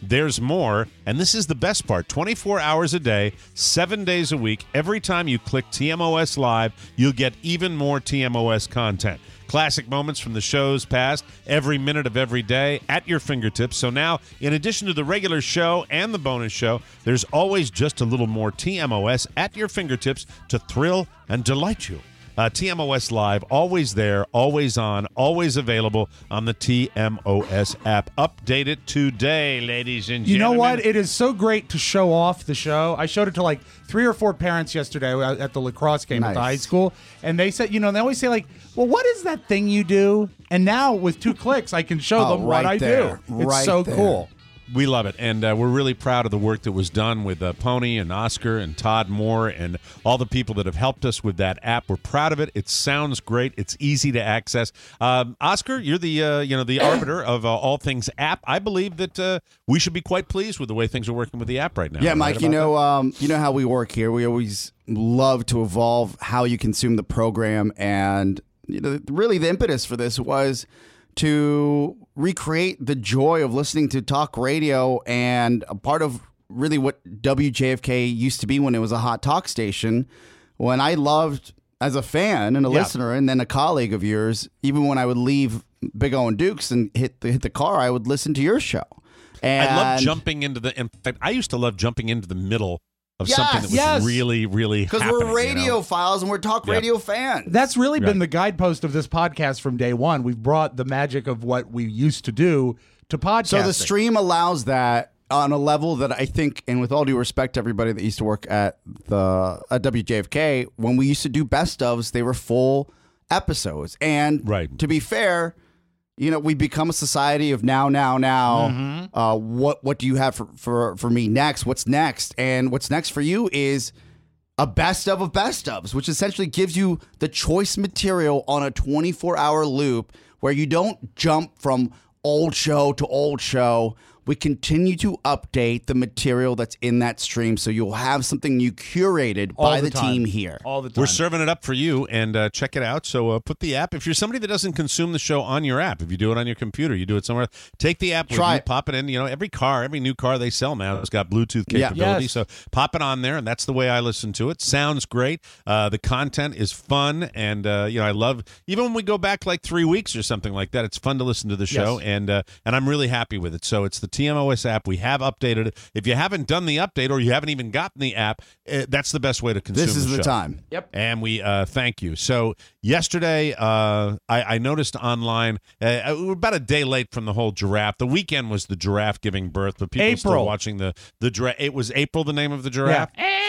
there's more. And this is the best part. twenty-four hours a day, seven days a week. Every time you click T M O S Live, you'll get even more T M O S content. Classic moments from the shows past, every minute of every day at your fingertips. So now, in addition to the regular show and the bonus show, there's always just a little more T M O S at your fingertips to thrill and delight you. Uh, T M O S Live, always there, always on, always available on the T M O S app. Update it today, ladies and You know gentlemen. what? It is so great to show off the show. I showed it to like three or four parents yesterday at the lacrosse game at the Nice. high school, and they said, you know, they always say like, "Well, what is that thing you do?" And now with two clicks, I can show Oh, them what right I there. do. It's Right so there. cool. We love it, and uh, we're really proud of the work that was done with uh, Pony and Oscar and Todd Moore and all the people that have helped us with that app. We're proud of it. It sounds great. It's easy to access. Um, Oscar, you're the uh, you know the arbiter of uh, all things app. I believe that uh, we should be quite pleased with the way things are working with the app right now. Yeah, Am I Mike, right you about know, um, you know how we work here. We always love to evolve how you consume the program, and you know, really the impetus for this was to recreate the joy of listening to talk radio, and a part of really what W J F K used to be when it was a hot talk station. When I loved as a fan and a Yeah. listener, and then a colleague of yours, even when I would leave Big O and Dukes and hit the, hit the car, I would listen to your show. And I love jumping into the. In fact, I used to love jumping into the middle of Yes, something that was yes. really, really because happening. we're you know? radiophiles and we're talk Yep. radio fans. That's really Right. been the guidepost of this podcast from day one. We've brought the magic of what we used to do to podcasting. So the stream allows that on a level that I think, and with all due respect to everybody that used to work at the at W J F K, when we used to do best ofs, they were full episodes. And Right. to be fair, you know, we become a society of now, now, now. Mm-hmm. Uh, what what do you have for, for for me next? What's next? And what's next for you is a best of of best ofs, which essentially gives you the choice material on a twenty-four hour loop where you don't jump from old show to old show. We continue to update the material that's in that stream, so you'll have something you curated All by the the, time. team here. all the time. We're serving it up for you, and uh, check it out. So uh, put the app. If you're somebody that doesn't consume the show on your app, if you do it on your computer, you do it somewhere, take the app with Try you, it. pop it in. You know, every car, every new car they sell now has got Bluetooth Yeah. capability. Yes. So pop it on there, and that's the way I listen to it. Sounds great. Uh, the content is fun, and uh, you know, I love. Even when we go back like three weeks or something like that, it's fun to listen to the show, Yes. and uh, and I'm really happy with it. So it's the T M O S app. We have updated it. If you haven't done the update or you haven't even gotten the app, uh, that's the best way to consume This is the the show. time. Yep. And we uh, thank you. So yesterday, uh, I, I noticed online, uh, we're about a day late from the whole giraffe. The weekend was the giraffe giving birth, but people still April. watching the the giraffe. It was April, the name of the giraffe.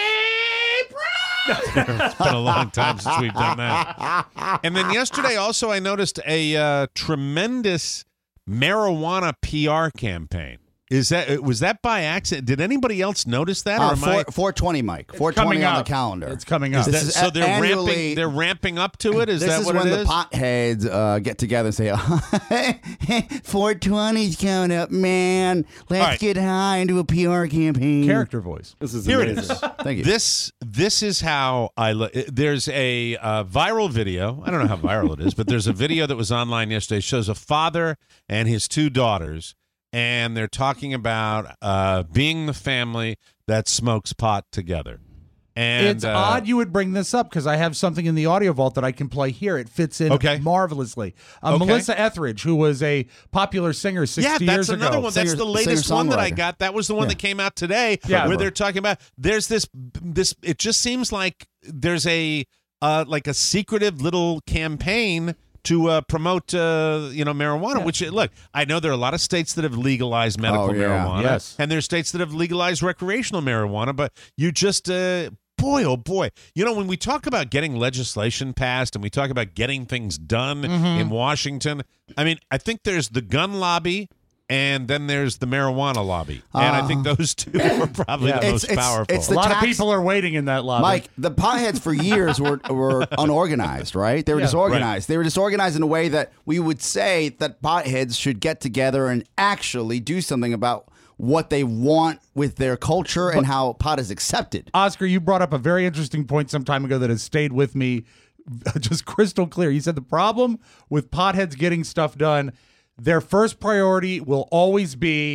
It's been a long time since we've done that. And then yesterday, also, I noticed a uh, tremendous marijuana P R campaign. Is that was that by accident? Did anybody else notice that? Or Uh, am I- four, four twenty, Mike. four twenty coming on the up. calendar. It's coming Is up. that- This is so they're annually- ramping. They're ramping up to it. Is this that is what when it the is? potheads uh, get together and say, four twenty's coming up, man. Let's All right. get high into a P R campaign. Character voice. This is Here it amazing. is. Thank you. This this is how I look. There's a uh, viral video. I don't know how viral it is, but there's a video that was online yesterday. It shows a father and his two daughters, and they're talking about uh, being the family that smokes pot together. And It's uh, odd you would bring this up because I have something in the audio vault that I can play here. It fits in Okay. marvelously. Uh, Okay. Melissa Etheridge, who was a popular singer sixty Yeah, years that's another ago. one. That's Singer- the latest one that I singer-songwriter. got. That was the one Yeah. that came out today, Yeah. where they're talking about. There's this this. It just seems like there's a uh, like a secretive little campaign to uh, promote uh, you know marijuana. Which look, I know there are a lot of states that have legalized medical Oh, yeah. marijuana, Yes. and there's states that have legalized recreational marijuana. But you just. Uh, Boy, oh boy. You know, when we talk about getting legislation passed and we talk about getting things done Mm-hmm. in Washington, I mean, I think there's the gun lobby and then there's the marijuana lobby. And I think those two are probably Yeah. the It's- most it's- powerful. it's a the lot tax- of people are waiting in that lobby. Mike, the potheads for years were were unorganized, right? They were Yeah. disorganized. They were disorganized in a way that we would say that potheads should get together and actually do something about what they want with their culture and how pot is accepted. Oscar, you brought up a very interesting point some time ago that has stayed with me just crystal clear. You said the problem with potheads getting stuff done, their first priority will always be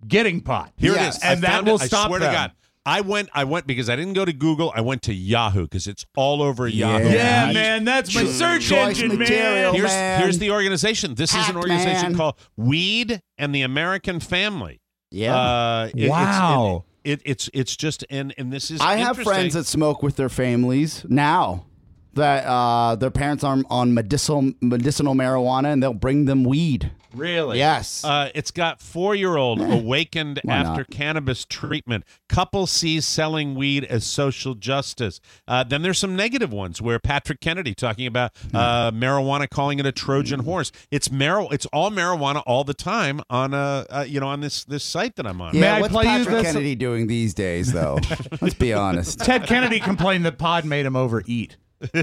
getting pot. Here Yes. it is. I And that found will it. I stop swear them. to God. I went. I went because I didn't go to Google. I went to Yahoo because it's all over Yahoo. Yeah, Yeah. man, that's my Cho- search choice engine, material. man. Here's man. here's the organization. This is an organization Pac-Man. called Weed and the American Family. Yeah. Uh, it- Wow. It's, it, it's it's just and and this is. I have interesting. friends that smoke with their families now. That uh, their parents are on medicinal medicinal marijuana, and they'll bring them weed. Really? Yes. Uh, it's got four-year-old awakened Why after not? cannabis treatment. Couple sees selling weed as social justice. Uh, then there's some negative ones where Patrick Kennedy talking about uh, marijuana, calling it a Trojan horse. It's mar- It's all marijuana all the time on a uh, you know on this this site that I'm on. yeah. May I what's play you Patrick this? Kennedy doing these days, though? Let's be honest. Ted Kennedy complained that pod made him overeat.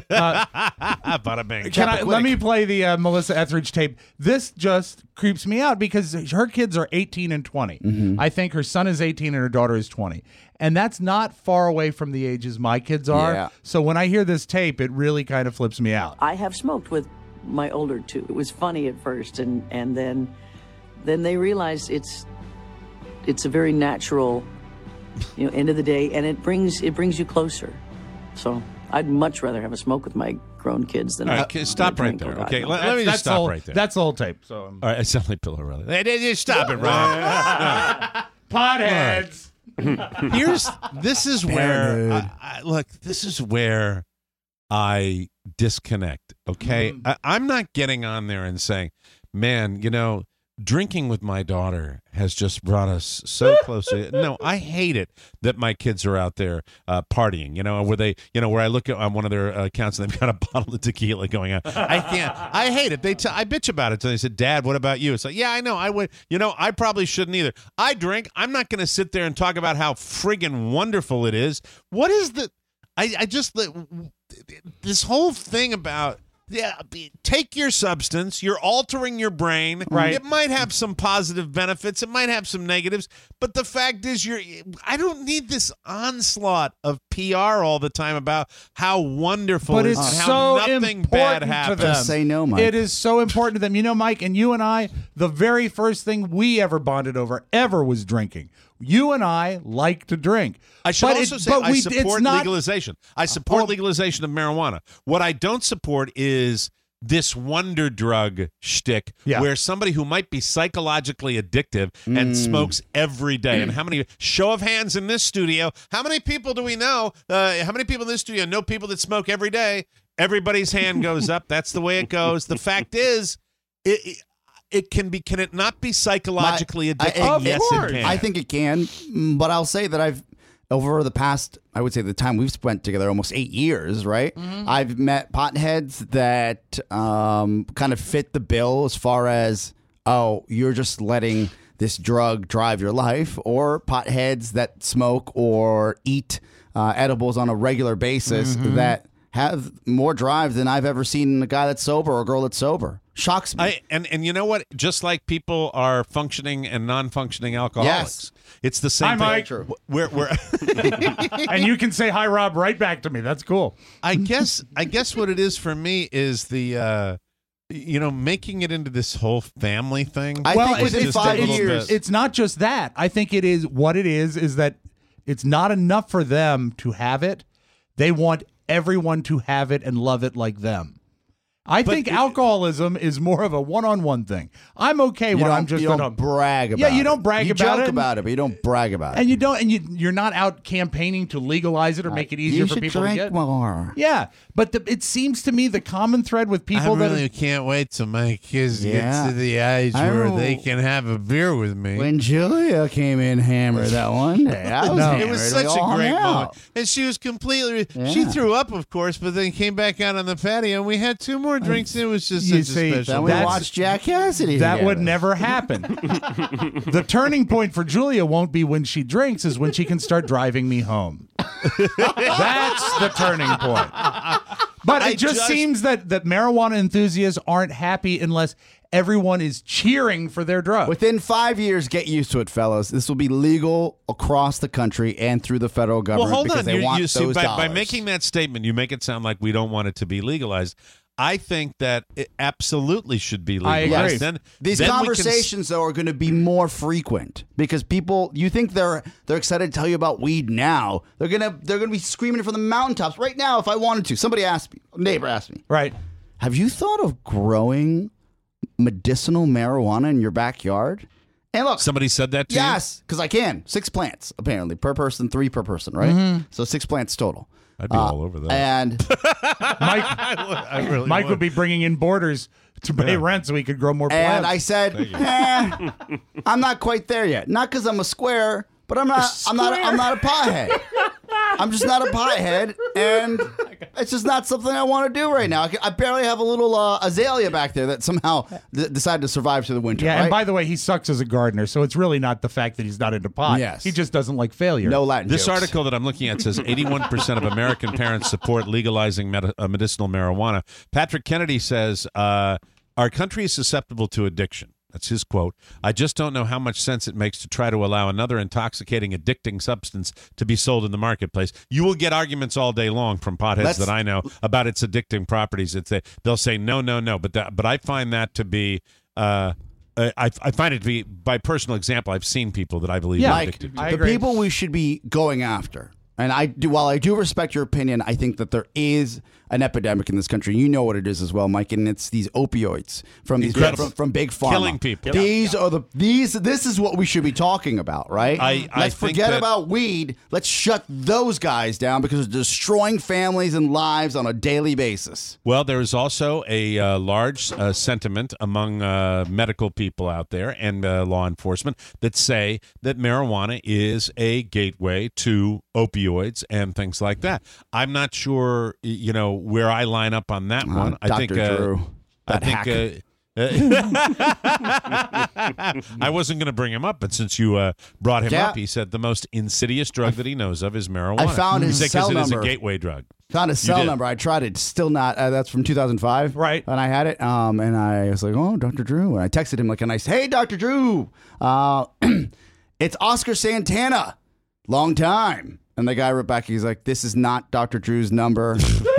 Bada bing. Can I, let me play the uh, Melissa Etheridge tape. This just creeps me out because her kids are eighteen and twenty. Mm-hmm. I think her son is eighteen and her daughter is twenty. And that's not far away from the ages my kids are. Yeah. So when I hear this tape, it really kind of flips me out. I have smoked with my older two. It was funny at first, and, and then then they realized it's it's a very natural, you know, end of the day, and it brings it brings you closer. So I'd much rather have a smoke with my grown kids than All right, a, okay, stop than a right drink. there. Oh, God, Okay, no. let, let me That's just the stop whole- right there. That's the whole tape. So um, All right, I sound like Bill O'Reilly. Hey, hey, hey, stop it, Ron. potheads. Here's this is where I, I, look. This is where I disconnect. Okay, I, I'm not getting on there and saying, "Man, you know, drinking with my daughter has just brought us so close." to No, I hate it that my kids are out there uh, partying. You know, where they, you know, where I look at on one of their uh, accounts and they've got a bottle of tequila going on. I can't. I hate it. They, t- I bitch about it. So they said, "Dad, what about you?" It's like, yeah, I know. I would. You know, I probably shouldn't either. I drink. I'm not going to sit there and talk about how friggin' wonderful it is. What is the? I, I just this whole thing about. Yeah, be- take your substance. You're altering your brain. Right. It might have some positive benefits. It might have some negatives. But the fact is, you're. I don't need this onslaught of P R all the time about how wonderful But it is it's and so how nothing bad important to happens. them. Just say no, Mike. It is so important to them. You know, Mike, and you and I, the very first thing we ever bonded over ever was drinking. You and I like to drink. I should But also it- say but I we- support it's not- legalization. I support Oh. legalization of marijuana. What I don't support is this wonder drug shtick Yeah. where somebody who might be psychologically addictive and smokes every day. And how many, show of hands in this studio, how many people do we know? Uh, how many people in this studio know people that smoke every day? Everybody's hand goes up. That's the way it goes. The fact is, it, it It can be. Can it not be psychologically My- I- addicting? of yes, course. it can. I think it can, mm, but I'll say that I've over the past, I would say the time we've spent together, almost eight years, right? I've met potheads that um, kind of fit the bill as far as, oh, you're just letting this drug drive your life, or potheads that smoke or eat uh, edibles on a regular basis that have more drive than I've ever seen in a guy that's sober or a girl that's sober. Shocks me. I, and and you know what? Just like people are functioning and non-functioning alcoholics, it's the same Hi, thing. Mike. True. We're, we're And you can say hi, Rob, right back to me. That's cool. I guess I guess what it is for me is the uh, you know making it into this whole family thing. I well, think it's, within it's, five it's, years, it's not just that. I think it is what it is is that it's not enough for them to have it. They want everyone to have it and love it like them. I But think it- alcoholism is more of a one-on-one thing. I'm okay you when don't, I'm just you at don't home. brag about Yeah, it. you don't brag you about joke it. about it, but you don't brag about it. And you don't, and you you're not out campaigning to legalize it or make it easier you for should people drink to get. more. Yeah, but the, it seems to me the common thread with people that are, can't wait till my kids Yeah. get to the age I where know. they can have a beer with me. When Julia came in hammered that one day, I was No. hammered. It was We such all a hung great out. moment. And she was completely, she Yeah. threw up, of course, but then came back out on the patio and we had two more drinks. It was just You such see, a Then special we That's- watched Jack Cassidy. that together. would never happen. The turning point for Julia won't be when she drinks, is when she can start driving me home. That's the turning point. But it I just, just- seems that, that marijuana enthusiasts aren't happy unless everyone is cheering for their drug. Within five years, get used to it, fellas. This will be legal across the country and through the federal Well, government hold because on. they You, want you see, those by, by dollars. making that statement, you make it sound like we don't want it to be legalized. I think that it absolutely should be I legalized. agree. Then, These then conversations, though, are going to be more frequent because people. You think they're they're excited to tell you about weed now? They're gonna they're gonna be screaming it from the mountaintops right now. If I wanted to, somebody asked me, a neighbor asked me, right? Have you thought of growing medicinal marijuana in your backyard? And look, somebody said that to you? yes, because I can. Six plants apparently per person, three per person, right? Mhm. So six plants total. I'd be Uh, all over that. And Mike, I really Mike would. would be bringing in borders to pay rent so he could grow more plants. And I said, eh, I'm not quite there yet. Not because I'm a square, but I'm not. I'm not. I'm not a pothead. I'm just not a pothead, and it's just not something I want to do right now. I, I barely have a little uh, azalea back there that somehow th- decided to survive through the winter. Yeah, right? and by the way, he sucks as a gardener, so it's really not the fact that he's not into pot. Yes. He just doesn't like failure. No Latin This jokes. article that I'm looking at says eighty-one percent of American parents support legalizing med- uh, medicinal marijuana. Patrick Kennedy says, uh, our country is susceptible to addiction. That's his quote. I just don't know how much sense it makes to try to allow another intoxicating, addicting substance to be sold in the marketplace. You will get arguments all day long from potheads Let's- that I know about its addicting properties. It's a, they'll say, no, no, no. But that, but I find that to be... Uh, I, I find it to be, by personal example, I've seen people that I believe are Mike, addicted to I it. the agree. people we should be going after. And I do, while I do respect your opinion, I think that there is an epidemic in this country. You know what it is as well, Mike, and it's these opioids from these Incredible. from, from big pharma, Killing people. These are the these. This is what we should be talking about, right? I- I Let's think forget that- about weed. Let's shut those guys down because they're destroying families and lives on a daily basis. Well, there is also a uh, large uh, sentiment among uh, medical people out there and uh, law enforcement that say that marijuana is a gateway to opioids and things like that. I'm not sure, y- you know, where I line up on that Uh, one. I think, Doctor uh, Drew, I that think. Uh, I wasn't going to bring him up, but since you uh, brought him Yeah. up, he said the most insidious drug that he knows of is marijuana. I found his He said 'cause cell it is a number. gateway drug. Found a cell did. number. I tried it. Still not. Uh, that's from two thousand five. Right. And I had it. Um, and I was like, oh, Doctor Drew. And I texted him like a nice, hey, Doctor Drew. Uh, it's Oscar Santana. Long time. And the guy wrote back, he's like, this is not Doctor Drew's number.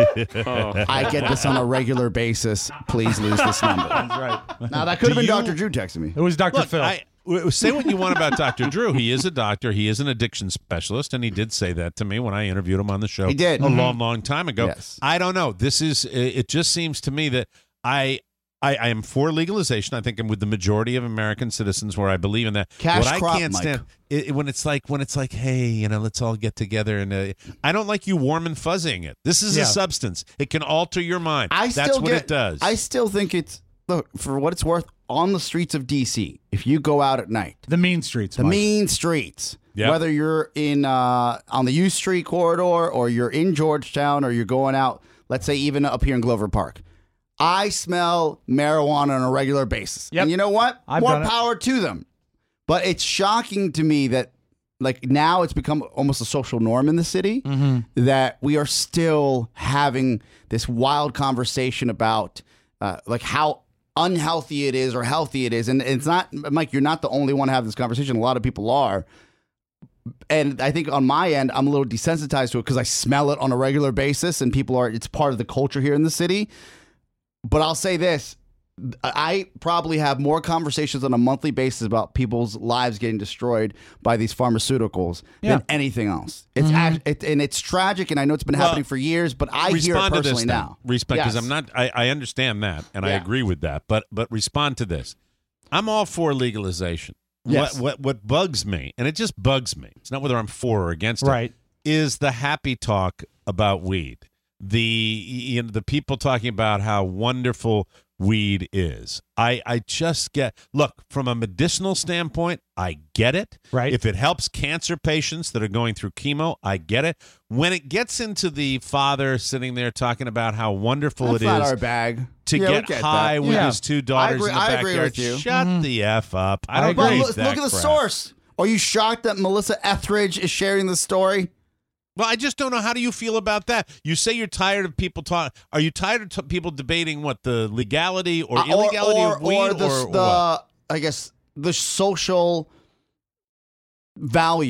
I get this on a regular basis. Please lose this number. That's right. Now, that could have Do been you- Doctor Drew texting me. It was Doctor Look, Phil. I, w- say what you want about Doctor Drew. He is a doctor. He is an addiction specialist, and he did say that to me when I interviewed him on the show. He did. a Mhm. long, long time ago. Yes. I don't know. This is. It just seems to me that I. I, I am for legalization. I think I'm with the majority of American citizens where I believe in that. Cash what crop, I can't Mike. stand it, it- when it's like when it's like, hey, you know, let's all get together and uh, I don't like you warm and fuzzing it. This is Yeah. a substance. It can alter your mind. I That's still what get, it does. I still think it's, look, for what it's worth, on the streets of D C, if you go out at night, the mean streets. the Mike. mean streets. Yep. Whether you're in uh, on the U Street corridor or you're in Georgetown or you're going out, let's say even up here in Glover Park, I smell marijuana on a regular basis. Yep. And you know what? I've More done it. power to them. But it's shocking to me that like now it's become almost a social norm in the city Mm-hmm. that we are still having this wild conversation about uh, like how unhealthy it is or healthy it is. And it's not, Mike, you're not the only one to have this conversation. A lot of people are. And I think on my end, I'm a little desensitized to it because I smell it on a regular basis and people are, it's part of the culture here in the city. But I'll say this. I probably have more conversations on a monthly basis about people's lives getting destroyed by these pharmaceuticals Yeah. than anything else. It's Mhm. act, it, and it's tragic, and I know it's been Well, happening for years, but I hear it respond to personally this now. Respect, because Yes. I'm not. I, I understand that, and I Yeah. agree with that. But but respond to this. I'm all for legalization. Yes. What what what bugs me, and it just bugs me. It's not whether I'm for or against Right. it. Is the happy talk about weed? The you know the people talking about how wonderful weed is. I I just get look from a medicinal standpoint. I get it. Right. If it helps cancer patients that are going through chemo, I get it. When it gets into the father sitting there talking about how wonderful That's it not is our bag. to Yeah, we get, get high that. with Yeah. his two daughters agree- in the I backyard, agree with you. shut the f up. I I don't agree. But believe look, that look at the crap. source. Are you shocked that Melissa Etheridge is sharing this story? Well, I just don't know. How do you feel about that? You say you're tired of people talking. Are you tired of t- people debating what the legality or Uh, illegality or, of weed or the, or the what? I guess the social value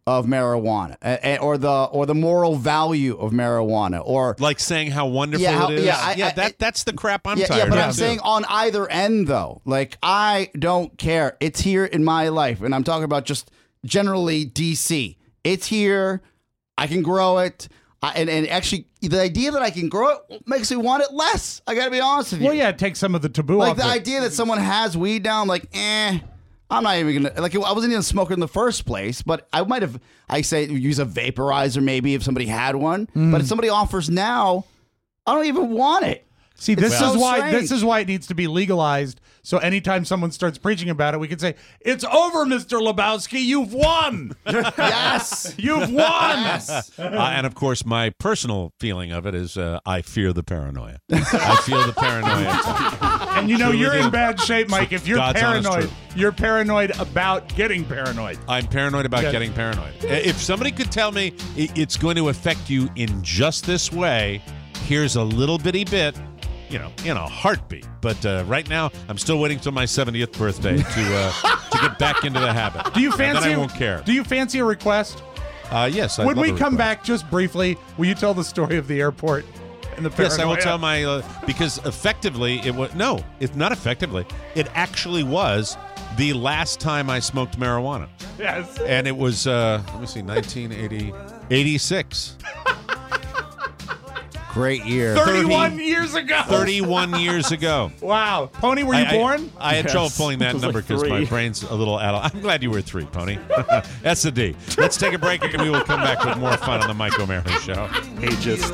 of marijuana, a- a- or the or the moral value of marijuana, or like saying how wonderful Yeah, how- it is. yeah, I- yeah I- that that's the crap I'm yeah, tired yeah, but of. I'm too. saying on either end though. Like I don't care. It's here in my life, and I'm talking about just generally D C. It's here. I can grow it. I, and, and actually, the idea that I can grow it makes me want it less. I got to be honest with you. Well, yeah, take some of the taboo Like off the it. idea that someone has weed now, I'm like, eh. I'm not even gonna like. I wasn't even a smoker in the first place, but I might have. I say use a vaporizer maybe if somebody had one. Mm. But if somebody offers now, I don't even want it. See, this It's so is why strange. this is why it needs to be legalized. So anytime someone starts preaching about it, we can say, "It's over, Mister Lebowski. You've won. Yes, you've won." uh, and of course, my personal feeling of it is uh, I fear the paranoia. I feel the paranoia. And you know Truly you're do. in bad shape, Mike. If you're God's honest paranoid, truth. you're paranoid about getting paranoid. I'm paranoid about Yeah. getting paranoid. If somebody could tell me i- it's going to affect you in just this way, here's a little bitty bit, you know, in a heartbeat. But uh, right now, I'm still waiting till my seventieth birthday to uh, to get back into the habit. Do you And fancy? Then I won't care. Do you fancy a request? Uh, yes. I'd when love we a come request. back, just briefly, will you tell the story of the airport and the paranoia? Yes, I will tell my uh, because effectively it was no, it's not effectively. It actually was the last time I smoked marijuana. Yes, and it was uh, let me see, nineteen eighty, eighty-six. Great year. thirty-one years ago. thirty-one years ago. Wow, Pony, were you I, I- born? I, had Yes. trouble pulling that I was number like because my three. brain's a little out. I'm glad you were three, Pony. That's the D. Let's take a break and we will come back with more fun on the Mike O'Mara Show. Hey, just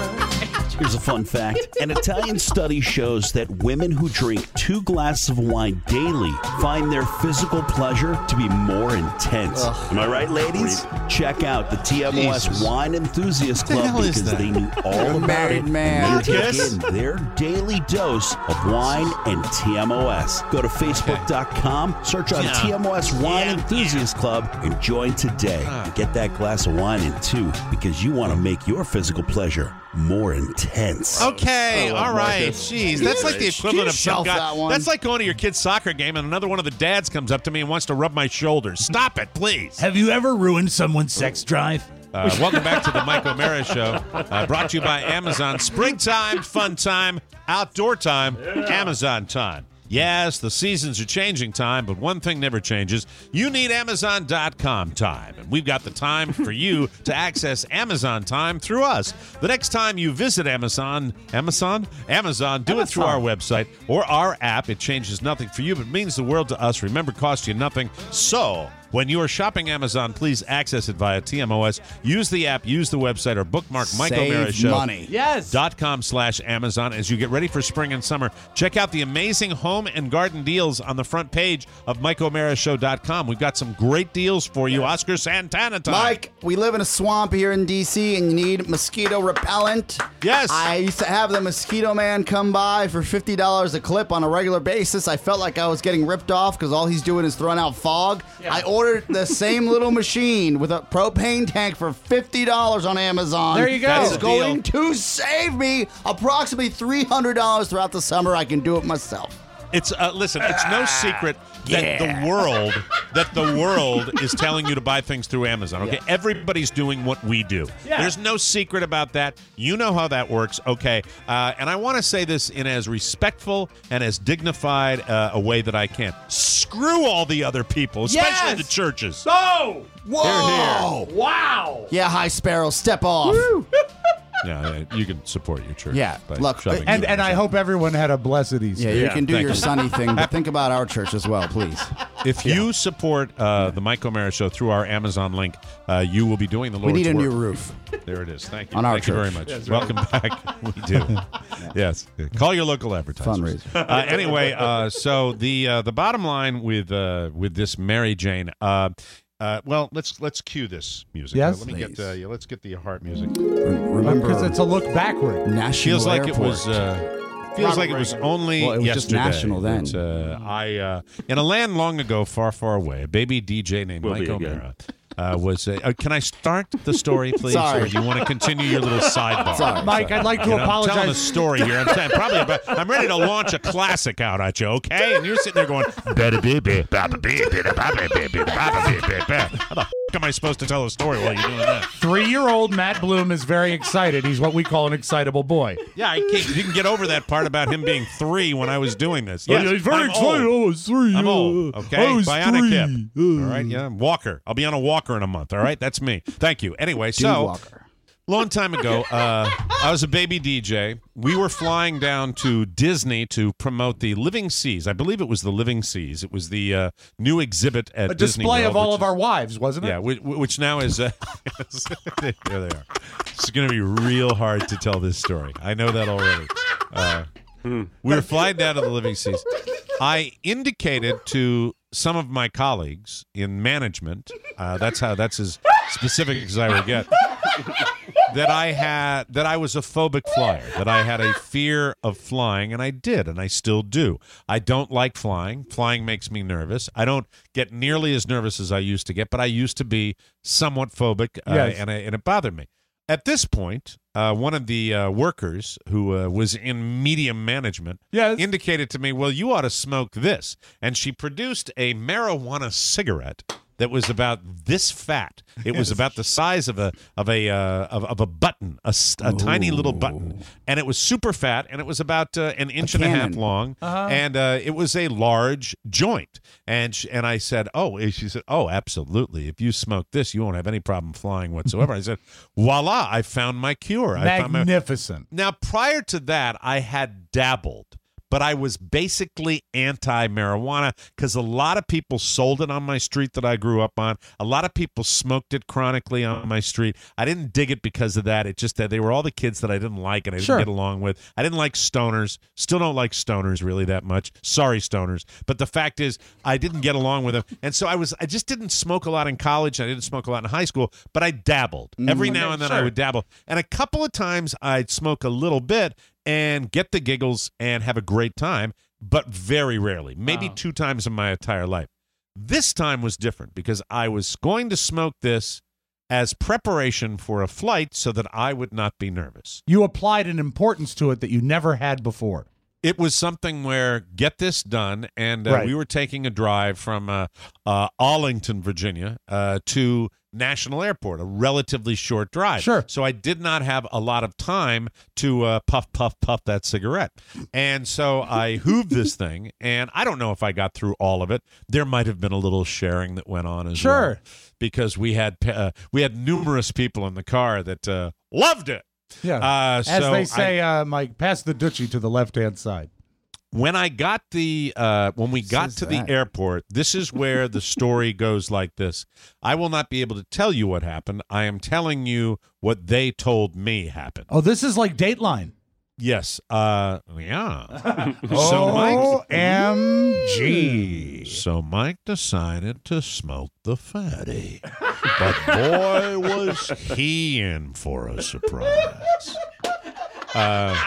here's a fun fact. An Italian study shows that women who drink two glasses of wine daily find their physical pleasure to be more intense. Ugh. Am I right, ladies? Check out the T M O S Jesus. Wine Enthusiast What the Club hell is because that? they knew all You're a about married it. man. And they take Yes. in their daily dose of wine and T M O S. Go to facebook dot com, search on Yeah. T M O S Wine Yeah. Enthusiast Club, and join today. Ah. Get that glass of wine in two because you want to make your physical pleasure more intense. Okay, Oh, all right. Marcus. Jeez, that's like the equivalent of some Shelf guy. that one. That's like going to your kid's soccer game and another one of the dads comes up to me and wants to rub my shoulders. Stop it, please. Have you ever ruined someone's sex drive? Uh, welcome back to the Mike O'Mara Show, uh, brought to you by Amazon. Springtime, fun time, outdoor time, Amazon time. Yes, the seasons are changing time, but one thing never changes. You need Amazon dot com time. And we've got the time for you to access Amazon time through us. The next time you visit Amazon, Amazon? Amazon, do it through our website or our app. It changes nothing for you, but means the world to us. Remember, costs you nothing. So, when you are shopping Amazon, please access it via T M O S. Use the app, use the website, or bookmark Mike Save O'Mara Show. money. Yes. Dot com slash Amazon. As you get ready for spring and summer, check out the amazing home and garden deals on the front page of Mike O'Mara Show dot com. We've got some great deals for you. Oscar Santana time. Mike, we live in a swamp here in D C and you need mosquito repellent. Yes. I used to have the Mosquito Man come by for fifty dollars a clip on a regular basis. I felt like I was getting ripped off because all he's doing is throwing out fog. I ordered the same little machine with a propane tank for fifty dollars on Amazon. There you go. That's It's a going deal. to save me approximately three hundred dollars throughout the summer. I can do it myself. It's uh, listen. It's no secret that Yeah. the world that the world is telling you to buy things through Amazon. Okay, everybody's doing what we do. Yeah. There's no secret about that. You know how that works. Okay, uh, and I want to say this in as respectful and as dignified uh, a way that I can. Screw all the other people, especially Yes. the churches. So, Whoa! wow. Yeah, High Sparrow, step off. Yeah, uh, you can support your church. Yeah, by look, shoving And you and I Amazon. hope everyone had a blessed Easter. Yeah, you can do thank your you. sunny thing, but think about our church as well, please. If you support uh, the Mike O'Mara Show through our Amazon link, uh, you will be doing the We Lord's need a work. new roof. There it is. Thank you. On our Thank you very church. much. Welcome back. We do. Yes. Call your local advertisers. Fundraiser. Uh, anyway, uh, so the uh, the bottom line with uh, with this Mary Jane. Uh, uh, well, let's let's cue this music. Yes? Uh, let me get uh, yeah, let's get the heart music. Remember, Because it's a look backward. National Feels like Airport. it was. Uh, feels like it was only Well, it was just yesterday. national then. that, uh, I uh, in a land long ago, far, far away, a baby D J named Will Mike be again. O'Mara. Uh, was uh, uh, can I start the story, please, Sorry. or do you want to continue your little sidebar? Sorry. Mike, I'd like to You know, I'm telling a apologize. story here. I'm saying probably about. I'm ready to launch a classic out at you, okay? And you're sitting there going, "How the f- fuck am I supposed to tell a story while you're doing that? Three-year-old Matt Bloom is very excited. He's what we call an excitable boy. Yeah, I can't, you can get over that part about him being three when I was doing this. Oh, Yes, yeah, he's very I'm excited. old. I was three. I'm uh, old, okay? I was Bionic three. hip. Uh. All right, yeah. Walker. I'll be on a walker in a month, all right? That's me. Thank you. Anyway, Dude so... Walker. Long time ago, uh, I was a baby D J. We were flying down to Disney to promote the Living Seas. I believe it was the Living Seas. It was the uh, new exhibit at A Disney display World, of all which of is- our wives, wasn't it? Yeah, which, which now is... Uh, there they are. It's going to be real hard to tell this story. I know that already. Uh, we were flying down to the Living Seas. I indicated to some of my colleagues in management, uh, that's how that's as specific as I would get, that I had that I was a phobic flyer, that I had a fear of flying, and I did, and I still do. I don't like flying. Flying makes me nervous. I don't get nearly as nervous as I used to get, but I used to be somewhat phobic, uh, Yes. and I, and it bothered me. At this point, uh, one of the uh, workers who uh, was in media management Yes. indicated to me, well, you ought to smoke this. And she produced a marijuana cigarette that was about this fat. It was about the size of a of a uh, of, of a button, a, s- a tiny little button, and it was super fat, and it was about uh, an inch and a half cannon. long, Uh-huh. and uh, it was a large joint. And sh- and I said, oh, and she said, oh, absolutely. If you smoke this, you won't have any problem flying whatsoever. I said, voila, I found my cure. I found my- Magnificent. now, prior to that, I had dabbled, but I was basically anti-marijuana because a lot of people sold it on my street that I grew up on. A lot of people smoked it chronically on my street. I didn't dig it because of that. It just that they were all the kids that I didn't like and I didn't Sure. get along with. I didn't like stoners. Still don't like stoners really that much. Sorry, stoners. But the fact is, I didn't get along with them, and so I was. I just didn't smoke a lot in college. I didn't smoke a lot in high school, but I dabbled every now Okay, and then. I sure. would dabble, and a couple of times I'd smoke a little bit and get the giggles and have a great time, but very rarely, maybe Wow. two times in my entire life. This time was different because I was going to smoke this as preparation for a flight so that I would not be nervous. You applied an importance to it that you never had before. It was something where get this done, and uh, Right. we were taking a drive from uh, uh, Arlington, Virginia, uh, to National Airport, a relatively short drive. Sure. So I did not have a lot of time to uh, puff, puff, puff that cigarette. And so I hooved this thing, and I don't know if I got through all of it. There might have been a little sharing that went on as well. Sure. Because we had uh, we had numerous people in the car that uh, loved it. Yeah. Uh, As so they say, I- uh, Mike, pass the dutchie to the left-hand side. When I got the uh, when we got Says to that. the airport, this is where the story goes like this. I will not be able to tell you what happened. I am telling you what they told me happened. Oh, this is like Dateline. Yes. Uh, yeah. so Mike. O M G. So Mike decided to smoke the fatty, but boy was he in for a surprise. Uh,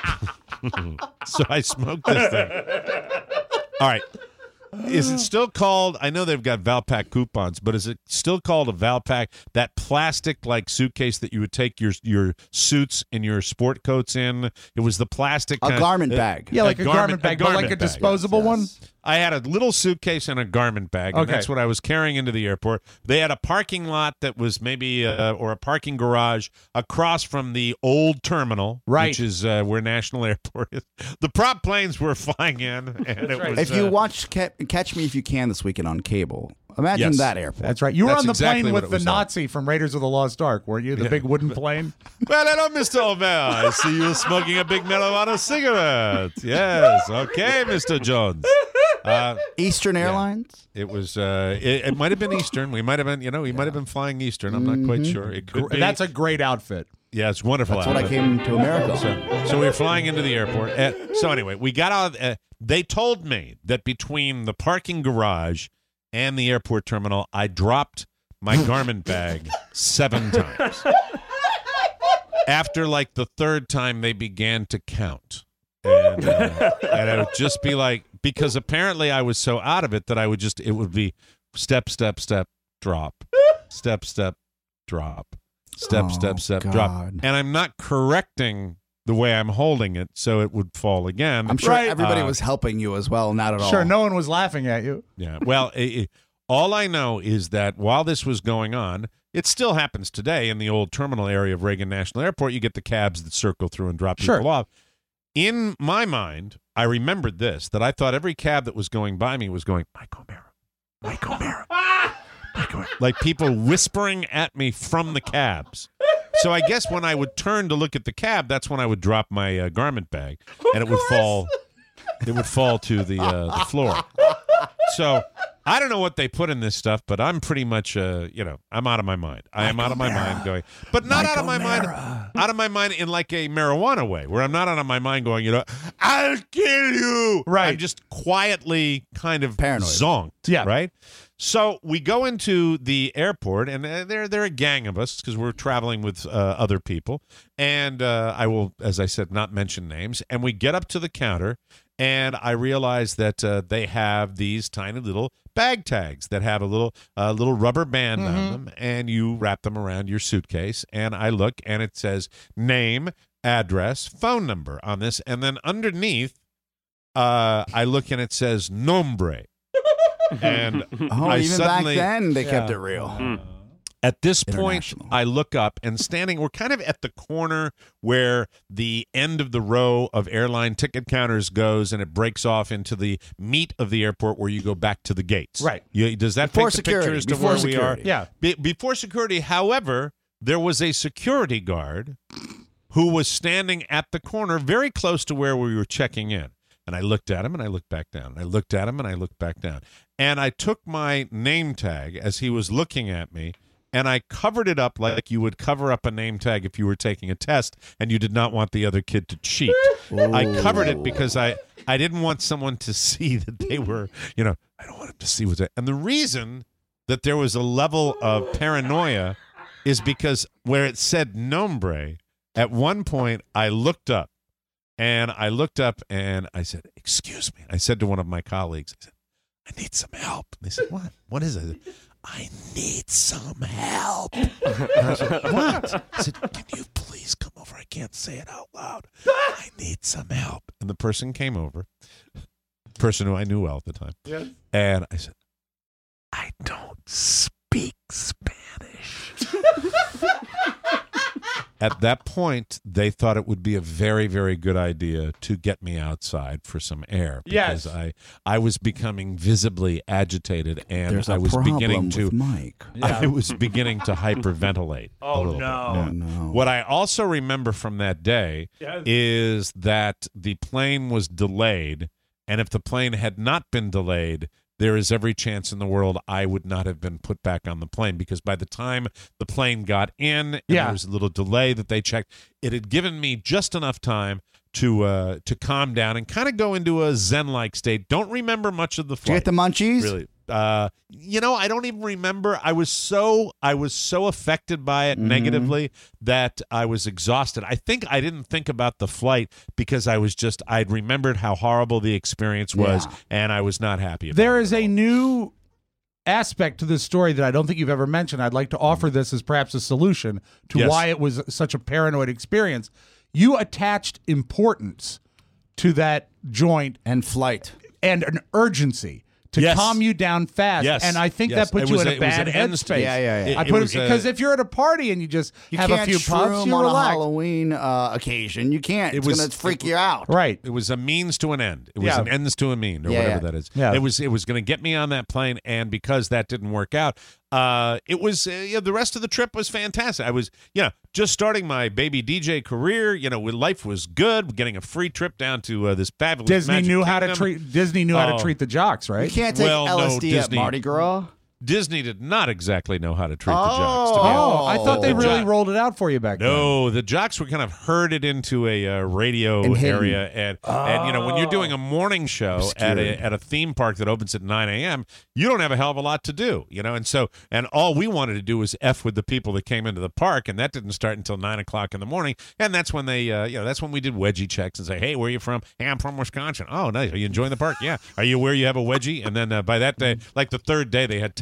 so I smoked this thing. All right. Is it still called? I know they've got Valpak coupons, but is it still called a Valpak? That plastic like suitcase that you would take your your suits and your sport coats in. It was the plastic A kind- garment uh, bag. Yeah, like a garment bag, but like a garment bag. disposable one? I had a little suitcase and a garment bag, and Okay. that's what I was carrying into the airport. They had a parking lot that was maybe, uh, or a parking garage across from the old terminal, Right. which is uh, where National Airport is. The prop planes were flying in, and it was. If you uh, watched Ca- Catch Me If You Can this weekend on cable, imagine Yes. that airport. That's right. You were That's on the exactly plane what with it the was like. Nazi from Raiders of the Lost Ark, weren't you? The Yeah. big wooden plane? Well, hello, Mister Over. I see you smoking a big marijuana cigarette. Yes, okay, Mister Jones. Uh, Eastern Airlines? It was. Uh, it, it might have been Eastern. We might have been. You know, we might have been flying Eastern. I'm not quite sure. It could be. That's a great outfit. Yeah, it's wonderful. That's what I outfit. came to America on. So, so we were flying into the airport. Uh, so anyway, we got out. Uh, they told me that between the parking garage and the airport terminal, I dropped my garment bag seven times. After like the third time, they began to count. And, uh, and I would just be like, because apparently I was so out of it that I would just, it would be step, step, step, drop, step, step, drop, step, Oh, step, step, drop. God. And I'm not correcting the way I'm holding it so it would fall again. I'm sure Right. everybody Uh, was helping you as well, not at all. Sure, no one was laughing at you. Yeah. Well, it, it- All I know is that while this was going on, it still happens today in the old terminal area of Reagan National Airport. You get the cabs that circle through and drop Sure. people off. In my mind, I remembered this, that I thought every cab that was going by me was going, Mike O'Mara, Mike O'Mara, Mike O'Mara. Like people whispering at me from the cabs. So I guess when I would turn to look at the cab, that's when I would drop my uh, garment bag, and it would fall. It would fall to the uh, the floor. So I don't know what they put in this stuff, but I'm pretty much, uh, you know, I'm out of my mind. I am out of my mind going, but not out of my mind, out of my mind in like a marijuana way, where I'm not out of my mind going, you know, I'll kill you. Right. I'm just quietly kind of Paranoid. zonked. Yeah. Right. So we go into the airport, and uh, there there are a gang of us because we're traveling with uh, other people, and uh, I will, as I said, not mention names. And we get up to the counter, and I realize that uh, they have these tiny little bag tags that have a little uh, little rubber band Mm-hmm. on them, and you wrap them around your suitcase. And I look, and it says name, address, phone number on this, and then underneath, uh, I look, and it says nombre. And Oh, I even suddenly, back then they kept it real. At this point, International. I look up and standing, we're kind of at the corner where the end of the row of airline ticket counters goes, and it breaks off into the meat of the airport where you go back to the gates. Right. You, does that Before paint the picture security, as to before where security. we are? Yeah. Be- before security, however, there was a security guard who was standing at the corner very close to where we were checking in. And I looked at him, and I looked back down. I looked at him, and I looked back down. And I took my name tag as he was looking at me, and I covered it up like you would cover up a name tag if you were taking a test and you did not want the other kid to cheat. I covered it because I, I didn't want someone to see that they were, you know, I don't want him to see what's that. And the reason that there was a level of paranoia is because where it said nombre, at one point I looked up. And I looked up and I said, excuse me. I said to one of my colleagues, I said, I need some help. And they said, what? What is it? I need some help. And I said, what? I said, can you please come over? I can't say it out loud. I need some help. And the person came over, person who I knew well at the time. Yes. And I said, I don't speak Spanish. At that point, they thought it would be a very, very good idea to get me outside for some air because Yes. I, I was becoming visibly agitated, and There's I a was problem beginning to with Mike. I was beginning to hyperventilate. a Oh, little no. bit. Oh, no. What I also remember from that day Yes. is that the plane was delayed, and if the plane had not been delayed, there is every chance in the world I would not have been put back on the plane because by the time the plane got in and Yeah. there was a little delay that they checked, it had given me just enough time to uh, to calm down and kind of go into a zen-like state. Don't remember much of the Did you flight. get the munchies? Really. Uh, you know, I don't even remember. I was so I was so affected by it Mhm. negatively that I was exhausted. I think I didn't think about the flight because I was just I'd remembered how horrible the experience was, Yeah. and I was not happy about There it. is a new aspect to this story that I don't think you've ever mentioned. I'd like to offer this as perhaps a solution to Yes. why it was such a paranoid experience. You attached importance to that joint and flight and an urgency to Yes. calm you down fast. Yes. And I think Yes. that puts It you was in a- a it was bad an end headspace. state. Yeah, yeah, yeah. I It- put it was a- because if you're at a party and you just You have can't a few shroom puffs, you on relax. a Halloween uh, occasion. You can't. It It's was- going to freak you out. Right. It was a means to an end. It was Yeah. an ends to a mean, or Yeah, whatever yeah. that is. Yeah. It was. It was going to get me on that plane, and because that didn't work out, uh, it was. Uh, you know, the rest of the trip was fantastic. I was, you know, just starting my baby D J career. You know, life was good. Getting a free trip down to uh, this fabulous. Disney Magic knew how to Kingdom. treat Disney knew how Oh. to treat the jocks, right? You can't take Well, no, L S D Disney- at Mardi Gras. Disney did not exactly know how to treat the Oh. jocks. To be honest. Oh, I thought they The really jock- rolled it out for you back then. No, the jocks were kind of herded into a uh, radio And hidden. area, and and you know when you're doing a morning show at a Obscured. at a theme park that opens at nine a.m., you don't have a hell of a lot to do, you know, and so and all we wanted to do was f with the people that came into the park, and that didn't start until nine o'clock in the morning, and that's when they, uh, you know, that's when we did wedgie checks and say, hey, where are you from? Hey, I'm from Wisconsin. Oh, nice. Are you enjoying the park? Yeah. Are you aware you have a wedgie? And then uh, by that day, like the third day, they had tables.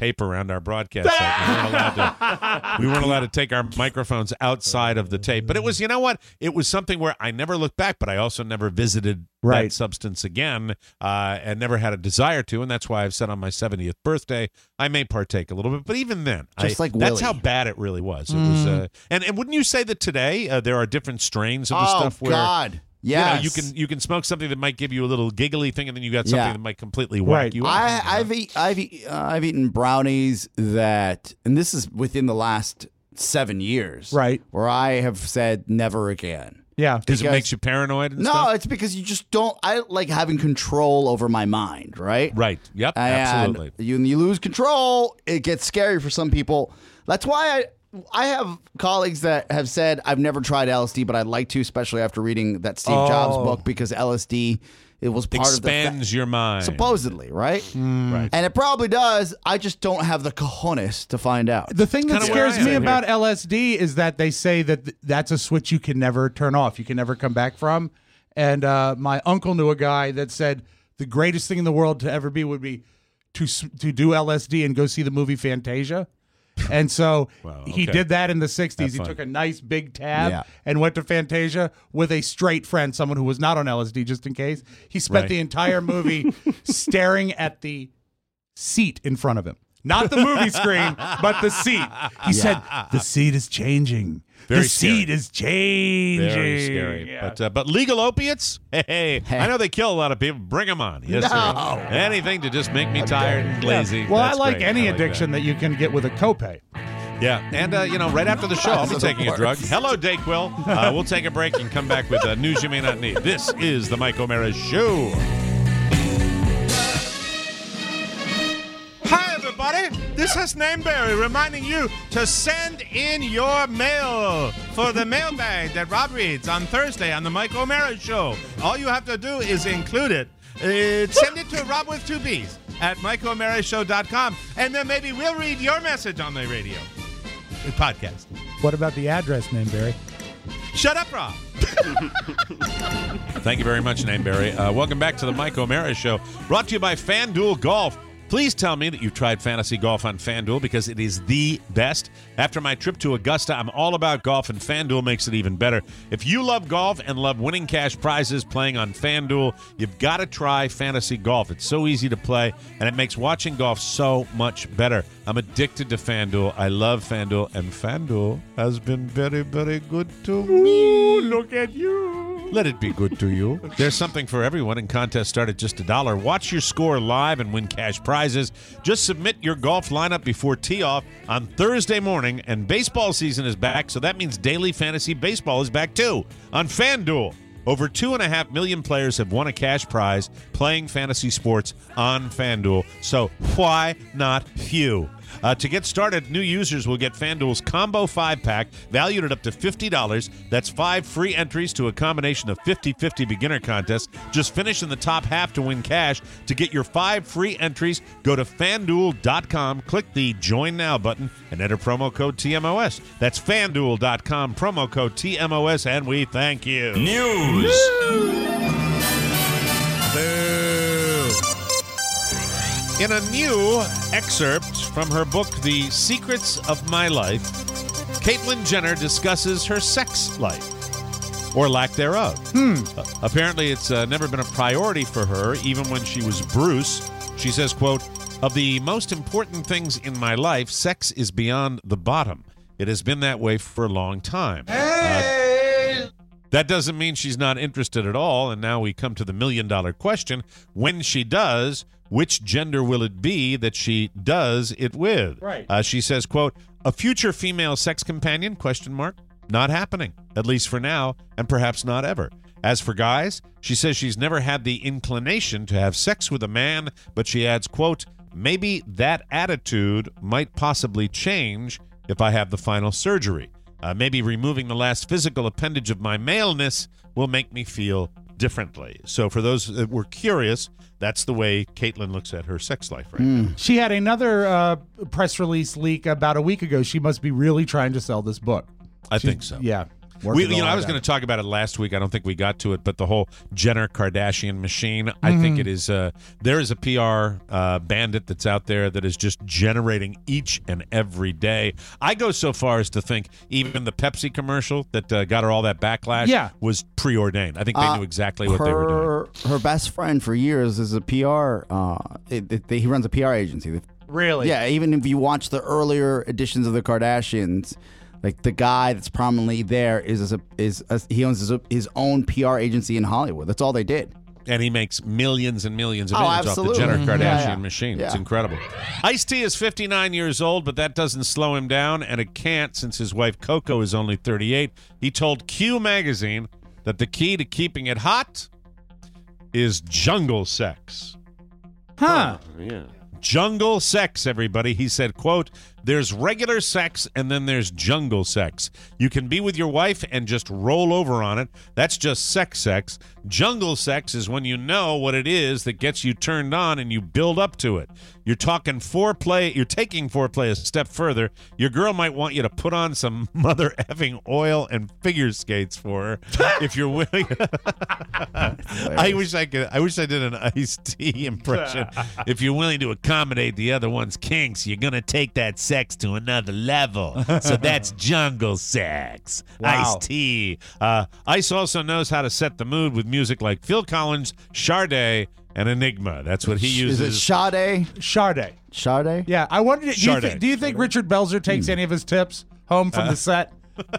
tape around our broadcast site. We weren't allowed to, we weren't allowed to take our microphones outside of the tape. But it was, you know what? It was something where I never looked back, but I also never visited Right. that substance again, uh, and never had a desire to. And that's why I've said on my seventieth birthday, I may partake a little bit. But even then, Just I, like that's Willie. how bad it really was. It was, uh, and and wouldn't you say that today uh, there are different strains of the Oh, stuff where God. you know, Yes. you can you can smoke something that might give you a little giggly thing, and then you got something Yeah. that might completely whack Right. you out. I, I've eat, I've eat, uh, I've eaten brownies that, and this is within the last seven years, Right. Where I have said never again. Yeah. Because it makes you paranoid and no, stuff? it's because you just don't. I like having control over my mind, right? Right. Yep. And Absolutely. You, when you lose control, it gets scary for some people. That's why I I have colleagues that have said I've never tried L S D, but I'd like to, especially after reading that Steve Jobs Oh. book, because L S D it was part of the Expands your mind. supposedly, right? Right. And it probably does. I just don't have the cojones to find out. The thing that Kinda where scares I am me here. about L S D is that they say that th- that's a switch you can never turn off. You can never come back from. And uh, my uncle knew a guy that said the greatest thing in the world to ever be would be to s- to do L S D and go see the movie Fantasia. And so Wow, he okay. did that in the sixties. He Have fun. took a nice big tab Yeah. and went to Fantasia with a straight friend, someone who was not on L S D, just in case. He spent Right. the entire movie staring at the seat in front of him. Not the movie screen, but the seat. He said, the seat is changing. Very the scary. seat is changing. Very scary. Yeah. But uh, but legal opiates? Hey, I know they kill a lot of people. Bring them on. Yes, No. sir. Anything to just make me tired and lazy. Well, That's I like great. any I like addiction that. you can get with a copay. that. Yeah. And, uh, you know, right after the show, I'll be That's the taking a drug. worst. Hello, Dayquil. Uh, we'll take a break and come back with uh, news you may not need. This is the Mike O'Mara Show. Hi, everybody. This is Nameberry reminding you to send in your mail for the mailbag that Rob reads on Thursday on the Mike O'Mara Show. All you have to do is include it. Uh, send it to Rob with two B's at mike o'mara show dot com, and then maybe we'll read your message on the radio. The podcast. What about the address name, Barry? Shut up, Rob. Thank you very much, Nameberry. Uh, welcome back to the Mike O'Mara Show, brought to you by FanDuel Golf. Please tell me that you've tried fantasy golf on FanDuel, because it is the best. After my trip to Augusta, I'm all about golf, and FanDuel makes it even better. If you love golf and love winning cash prizes playing on FanDuel, you've got to try fantasy golf. It's so easy to play, and it makes watching golf so much better. I'm addicted to FanDuel. I love FanDuel, and FanDuel has been very, very good to me. Look at you. Let it be good to you. There's something for everyone, and contests start at just a dollar. Watch your score live and win cash prizes. Just submit your golf lineup before tee-off on Thursday morning, and baseball season is back, so that means daily fantasy baseball is back too on FanDuel. Over two and a half million players have won a cash prize playing fantasy sports on FanDuel, so why not you? Uh, to get started, new users will get FanDuel's Combo five pack, valued at up to fifty dollars. That's five free entries to a combination of fifty-fifty beginner contests. Just finish in the top half to win cash. To get your five free entries, go to FanDuel dot com, click the Join Now button, and enter promo code T M O S. That's FanDuel dot com, promo code T M O S, and we thank you. News. Boo. In a new excerpt from her book, The Secrets of My Life, Caitlyn Jenner discusses her sex life, or lack thereof. Hmm. Uh, apparently, it's uh, never been a priority for her, even when she was Bruce. She says, quote, "Of the most important things in my life, sex is beyond the bottom. It has been that way for a long time." Uh, that doesn't mean she's not interested at all, and now we come to the million-dollar question. When she does, which gender will it be that she does it with? Right. Uh, she says, quote, "A future female sex companion, question mark, not happening, at least for now, and perhaps not ever. As for guys, she says she's never had the inclination to have sex with a man, but she adds, quote, maybe that attitude might possibly change if I have the final surgery. Uh, maybe removing the last physical appendage of my maleness will make me feel differently." So for those that were curious, that's the way Caitlyn looks at her sex life right now. She had another uh, press release leak about a week ago. She must be really trying to sell this book. I She- think so. Yeah. We, you know, I was going to talk about it last week. I don't think we got to it, but the whole Jenner Kardashian machine. Mm-hmm. I think it is. Uh, there is a P R uh, bandit that's out there that is just generating each and every day. I go so far as to think even the Pepsi commercial that uh, got her all that backlash yeah. was preordained. I think they uh, knew exactly what her, they were doing. Her best friend for years is a P R. Uh, it, it, he runs a P R agency. Really? Yeah. Even if you watch the earlier editions of the Kardashians. Like the guy that's prominently there is a, is a, he owns his, his own P R agency in Hollywood. That's all they did, and he makes millions and millions of oh, millions absolutely. off the Jenner Kardashian yeah, yeah. machine. Yeah. It's incredible. Ice-T is fifty-nine years old, but that doesn't slow him down, and it can't since his wife Coco is only thirty-eight. He told Q Magazine that the key to keeping it hot is jungle sex. Huh? Oh, yeah. Jungle sex, everybody. He said, quote, there's regular sex and then there's jungle sex. You can be with your wife and just roll over on it. That's just sex sex. Jungle sex is when you know what it is that gets you turned on and you build up to it. You're talking foreplay. You're taking foreplay a step further. Your girl might want you to put on some mother effing oil and figure skates for her if you're willing. I wish I could. I wish I did an Ice-T impression. If you're willing to accommodate the other one's kinks, you're gonna take that sex to another level. So that's jungle sex. Wow. Ice-T. Uh, Ice also knows how to set the mood with music like Phil Collins, Sade, and Enigma. That's what he uses. Is it Sade? Sade. Sade? Yeah, I wondered. Do you, Sade. th- do you think Richard Belzer takes Hmm. any of his tips home from Uh. the set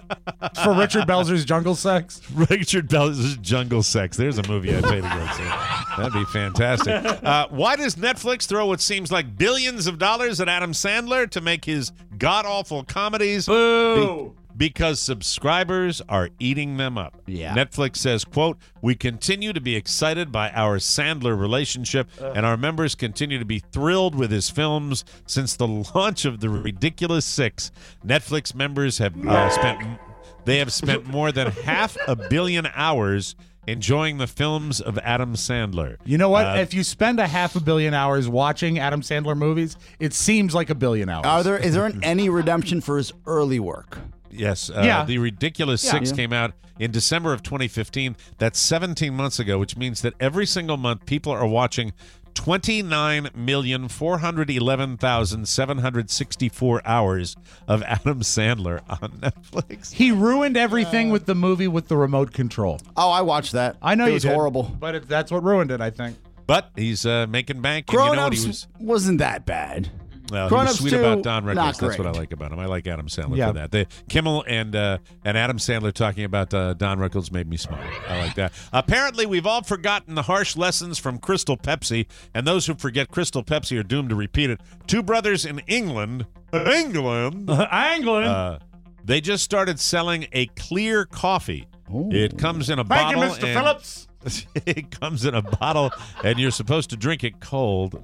for Richard Belzer's jungle sex? Richard Belzer's jungle sex. There's a movie I'd pay to go see. That'd be fantastic. Uh, why does Netflix throw what seems like billions of dollars at Adam Sandler to make his god-awful comedies? Boo! Be- because subscribers are eating them up. Yeah. Netflix says, quote, we continue to be excited by our Sandler relationship, uh. and our members continue to be thrilled with his films. Since the launch of The Ridiculous Six, Netflix members have uh, spent they have spent more than half a billion hours enjoying the films of Adam Sandler. You know what? Uh, if you spend a half a billion hours watching Adam Sandler movies, it seems like a billion hours. Are there is there any redemption for his early work? Yes. Uh, Yeah. The Ridiculous Yeah. Six Yeah. came out in December of twenty fifteen. That's seventeen months ago, which means that every single month people are watching twenty-nine million four hundred eleven thousand seven hundred sixty-four hours of Adam Sandler on Netflix. He ruined everything with the movie with the remote control. Oh, I watched that. I know it you was did, horrible. but it, that's what ruined it, I think. But he's uh, making bank. And Grown you know what Ups he was? wasn't that bad. Well, he Grown was Ups sweet two, about Don Rickles. not That's what I great. like about him. I like Adam Sandler Yeah. for that. The Kimmel and uh, and Adam Sandler talking about uh, Don Rickles made me smile. I like that. Apparently, we've all forgotten the harsh lessons from Crystal Pepsi, and those who forget Crystal Pepsi are doomed to repeat it. Two brothers in England, England, England. uh, they just started selling a clear coffee. Ooh. It comes in a Thank you, bottle. Mister and- Phillips. it comes in a bottle, and you're supposed to drink it cold.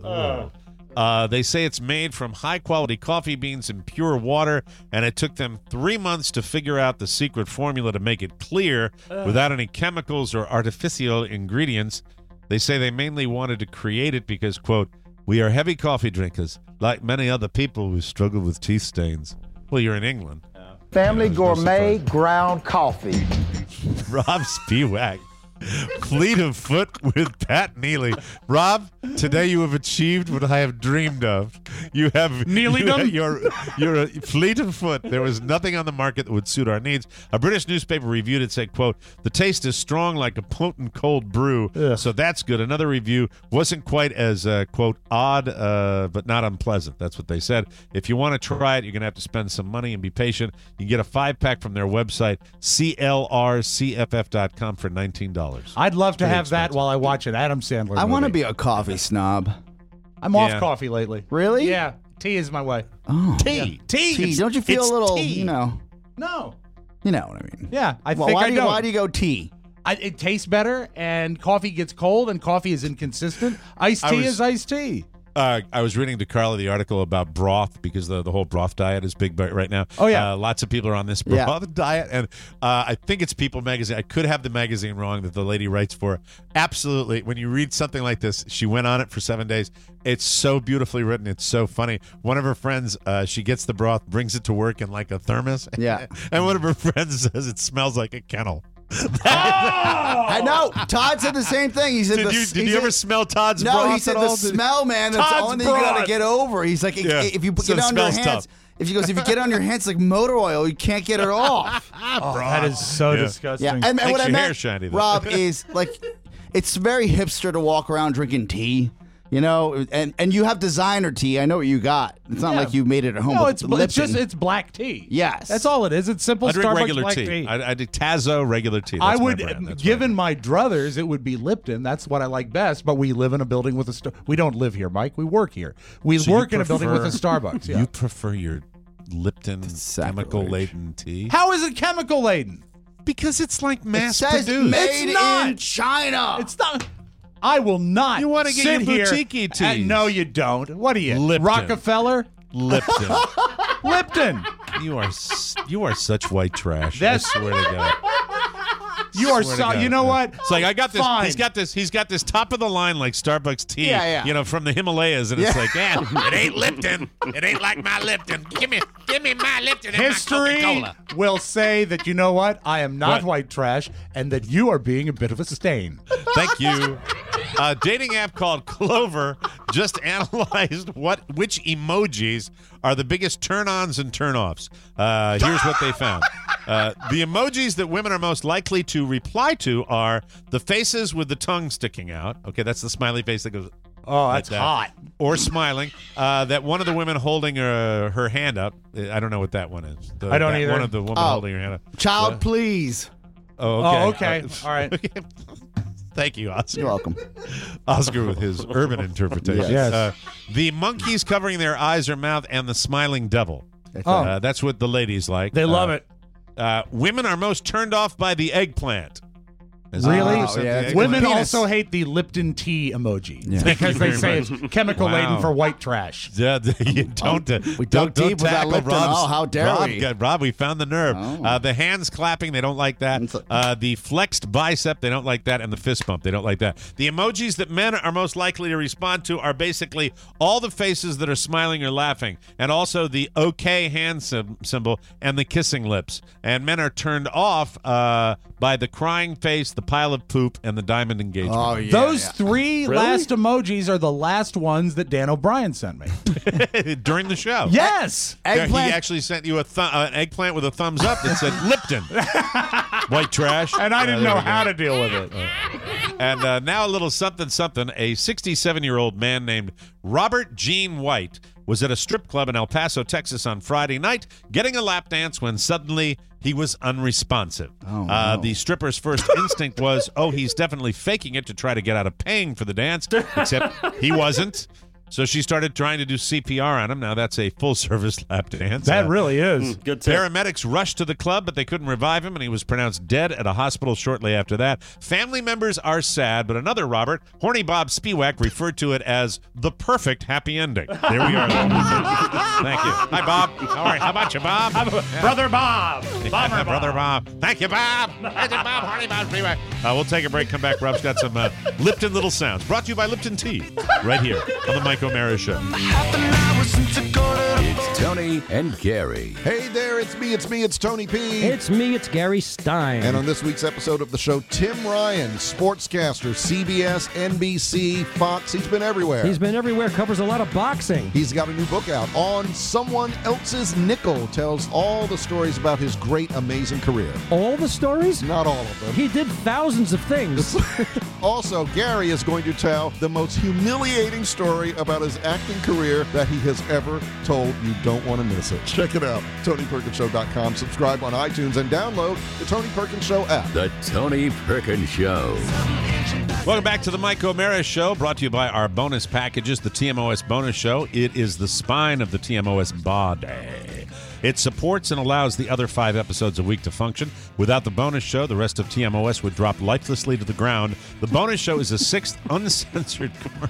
Uh, they say it's made from high-quality coffee beans and pure water, and it took them three months to figure out the secret formula to make it clear without any chemicals or artificial ingredients. They say they mainly wanted to create it because, quote, we are heavy coffee drinkers. Like many other people, we struggle with teeth stains. Well, you're in England. Family Yeah, no gourmet surprise. ground coffee. Rob Spiewak. Fleet of Foot with Pat Neely. Rob, today you have achieved what I have dreamed of. You have Neelydom? you, you're you're a fleet of foot. There was nothing on the market that would suit our needs. A British newspaper reviewed it, said, quote, the taste is strong like a potent cold brew. Ugh. So that's good. Another review wasn't quite as, uh, quote, odd, uh, but not unpleasant. That's what they said. If you want to try it, you're going to have to spend some money and be patient. You can get a five-pack from their website, C L R C F F dot com for nineteen dollars. I'd love to Pretty have that expensive. while I watch an Adam Sandler I want to movie. be a coffee snob. I'm off Yeah. coffee lately. Really? Yeah, tea is my way. Oh. Tea. Tea. Tea. It's- Don't you feel it's a little, tea. you know, No. you know what I mean? Yeah, I Well, think why I do you, don't. why do you go tea? I, it tastes better, and coffee gets cold, and coffee is inconsistent. Iced I tea was- is iced tea. Uh, I was reading to Carla the article about broth because the, the whole broth diet is big right now. Oh, yeah. Uh, lots of people are on this Yeah. broth diet. And uh, I think it's People Magazine. I could have the magazine wrong that the lady writes for. Absolutely. When you read something like this, she went on it for seven days. It's so beautifully written. It's so funny. One of her friends, uh, she gets the broth, brings it to work in like a thermos. Yeah. And one of her friends says it smells like a kennel. I know. Todd said the same thing. He said, Did the, you, did he you said, ever smell Todd's no, broth he said at the all? Did- smell, man. That's the Todd's only thing you got broth. to get over. He's like, Yeah. if you So get it on your smells hands, tough. if he goes, if you get on your hands like motor oil, you can't get it off. Oh, that is so Yeah. disgusting. Yeah, and, and Makes what I your hair meant, shiny, though. Rob, is like, it's very hipster to walk around drinking tea. You know, and, and you have designer tea. I know what you got. It's not Yeah. like you made it at home. No, with it's, it's just Lipton. it's black tea. Yes. That's all it is. It's simple I drink Starbucks regular black tea. tea. I, I do Tazo regular tea. I That's my would, brand. That's given my druthers, it would be Lipton. That's what I like best. But we live in a building with a. St- we don't live here, Mike. We work here. We So you work in a building with a prefer- Starbucks. Yeah. You prefer your Lipton sacrilege. chemical laden tea? How is it chemical laden? Because it's like It mass says produced. made It's not. in China. It's not. I will not. You wanna get sit your here boutique teas. and- no, you don't. What are you, Lipton. Rockefeller? Lipton. Lipton. You are s- you are such white trash. That's- I swear to God. You are Swear to so. God. You know what? It's like I got this. Fine. He's got this. He's got this top of the line like Starbucks tea. Yeah, yeah. You know, from the Himalayas, and it's Yeah. like, yeah, it ain't Lipton. It ain't like my Lipton. Give me, give me my Lipton and History my Coca-Cola. will say that you know what? I am not What? white trash, and that you are being a bit of a stain. Thank you. A dating app called Clover just analyzed what which emojis are the biggest turn-ons and turn-offs. Uh, here's what they found. Uh, the emojis that women are most likely to reply to are the faces with the tongue sticking out. Okay, that's the smiley face that goes. Oh, like that's that. hot. Or smiling. Uh, that one of the women holding her, her hand up. I don't know what that one is. The- I don't that either. One of the women Oh. holding her hand up. Child, What? please. Oh, okay. Oh, okay. Uh, All right. Thank you, Oscar. You're welcome. Oscar with his urban interpretation. Yes. Uh, the monkeys covering their eyes or mouth and the smiling devil. That's Oh. right. Uh, that's what the ladies like. They love Uh, it. Uh, women are most turned off by the eggplant. Is Really? that what you Oh, said, yeah, the it's eggplant? Women penis. also hate the Lipton tea emoji Yeah. because they Thank you say very it's chemical laden Wow. for white trash. Yeah, you don't. Uh, We don't, dug don't deep with that tackle Lipton. Rob's- Oh, how dare Rob, we. got- Rob, we found the nerve. Oh. Uh, the hands clapping, they don't like that. It's a- Uh, the flexed bicep, they don't like that. And the fist bump, they don't like that. The emojis that men are most likely to respond to are basically all the faces that are smiling or laughing, and also the okay hand sim- symbol and the kissing lips. And men are turned off uh, by the crying face, the pile of poop, and the diamond engagement. Oh, yeah. Those yeah. three Really? last emojis are the last ones that Dan O'Brien sent me. During the show. Yes. Yeah, Eggplant. he actually sent you a th- uh, an eggplant with a thumbs up that said Lipton. White trash. And I didn't Uh, there know we go. how to deal with it. And uh, now a little something something. A sixty-seven-year-old man named Robert Gene White was at a strip club in El Paso, Texas on Friday night getting a lap dance when suddenly he was unresponsive. Oh, uh, no. The stripper's first instinct was, oh, he's definitely faking it to try to get out of paying for the dance, except he wasn't. So she started trying to do C P R on him. Now that's a full-service lap dance. That Uh, really is. Good tip. Paramedics rushed to the club, but they couldn't revive him, and he was pronounced dead at a hospital shortly after that. Family members are sad, but another Robert, Horny Bob Spiewak, referred to it as the perfect happy ending. There we are. Thank you. Hi, Bob. How are you? How about you, Bob? Brother Bob. Yeah, Brother Bob. Thank you, Bob. Thank you, Bob. Horny Bob Spiewak. Uh, we'll take a break, come back. Rob's got some uh, Lipton Little Sounds, brought to you by Lipton Tea, right here on the Mike O'Mara Show. It's Tony and Gary. Hey there, it's me, it's me, it's Tony P. It's me, it's Gary Stein. And on this week's episode of the show, Tim Ryan, sportscaster, C B S, N B C, Fox. He's been everywhere. He's been everywhere, covers a lot of boxing. He's got a new book out, On Someone Else's Nickel. Tells all the stories about his great, amazing career. All the stories? Not all of them. He did thousands of things. Also, Gary is going to tell the most humiliating story about his acting career that he has ever told. You don't want to miss it. Check it out. Tony Perkins Show dot com. Subscribe on iTunes and download the Tony Perkins Show app. The Tony Perkins Show. Welcome back to the Mike O'Mara Show, brought to you by our bonus packages, the T M O S Bonus Show. It is the spine of the T M O S body. It supports and allows the other five episodes a week to function. Without the bonus show, the rest of T M O S would drop lifelessly to the ground. The bonus show is a sixth uncensored commercial.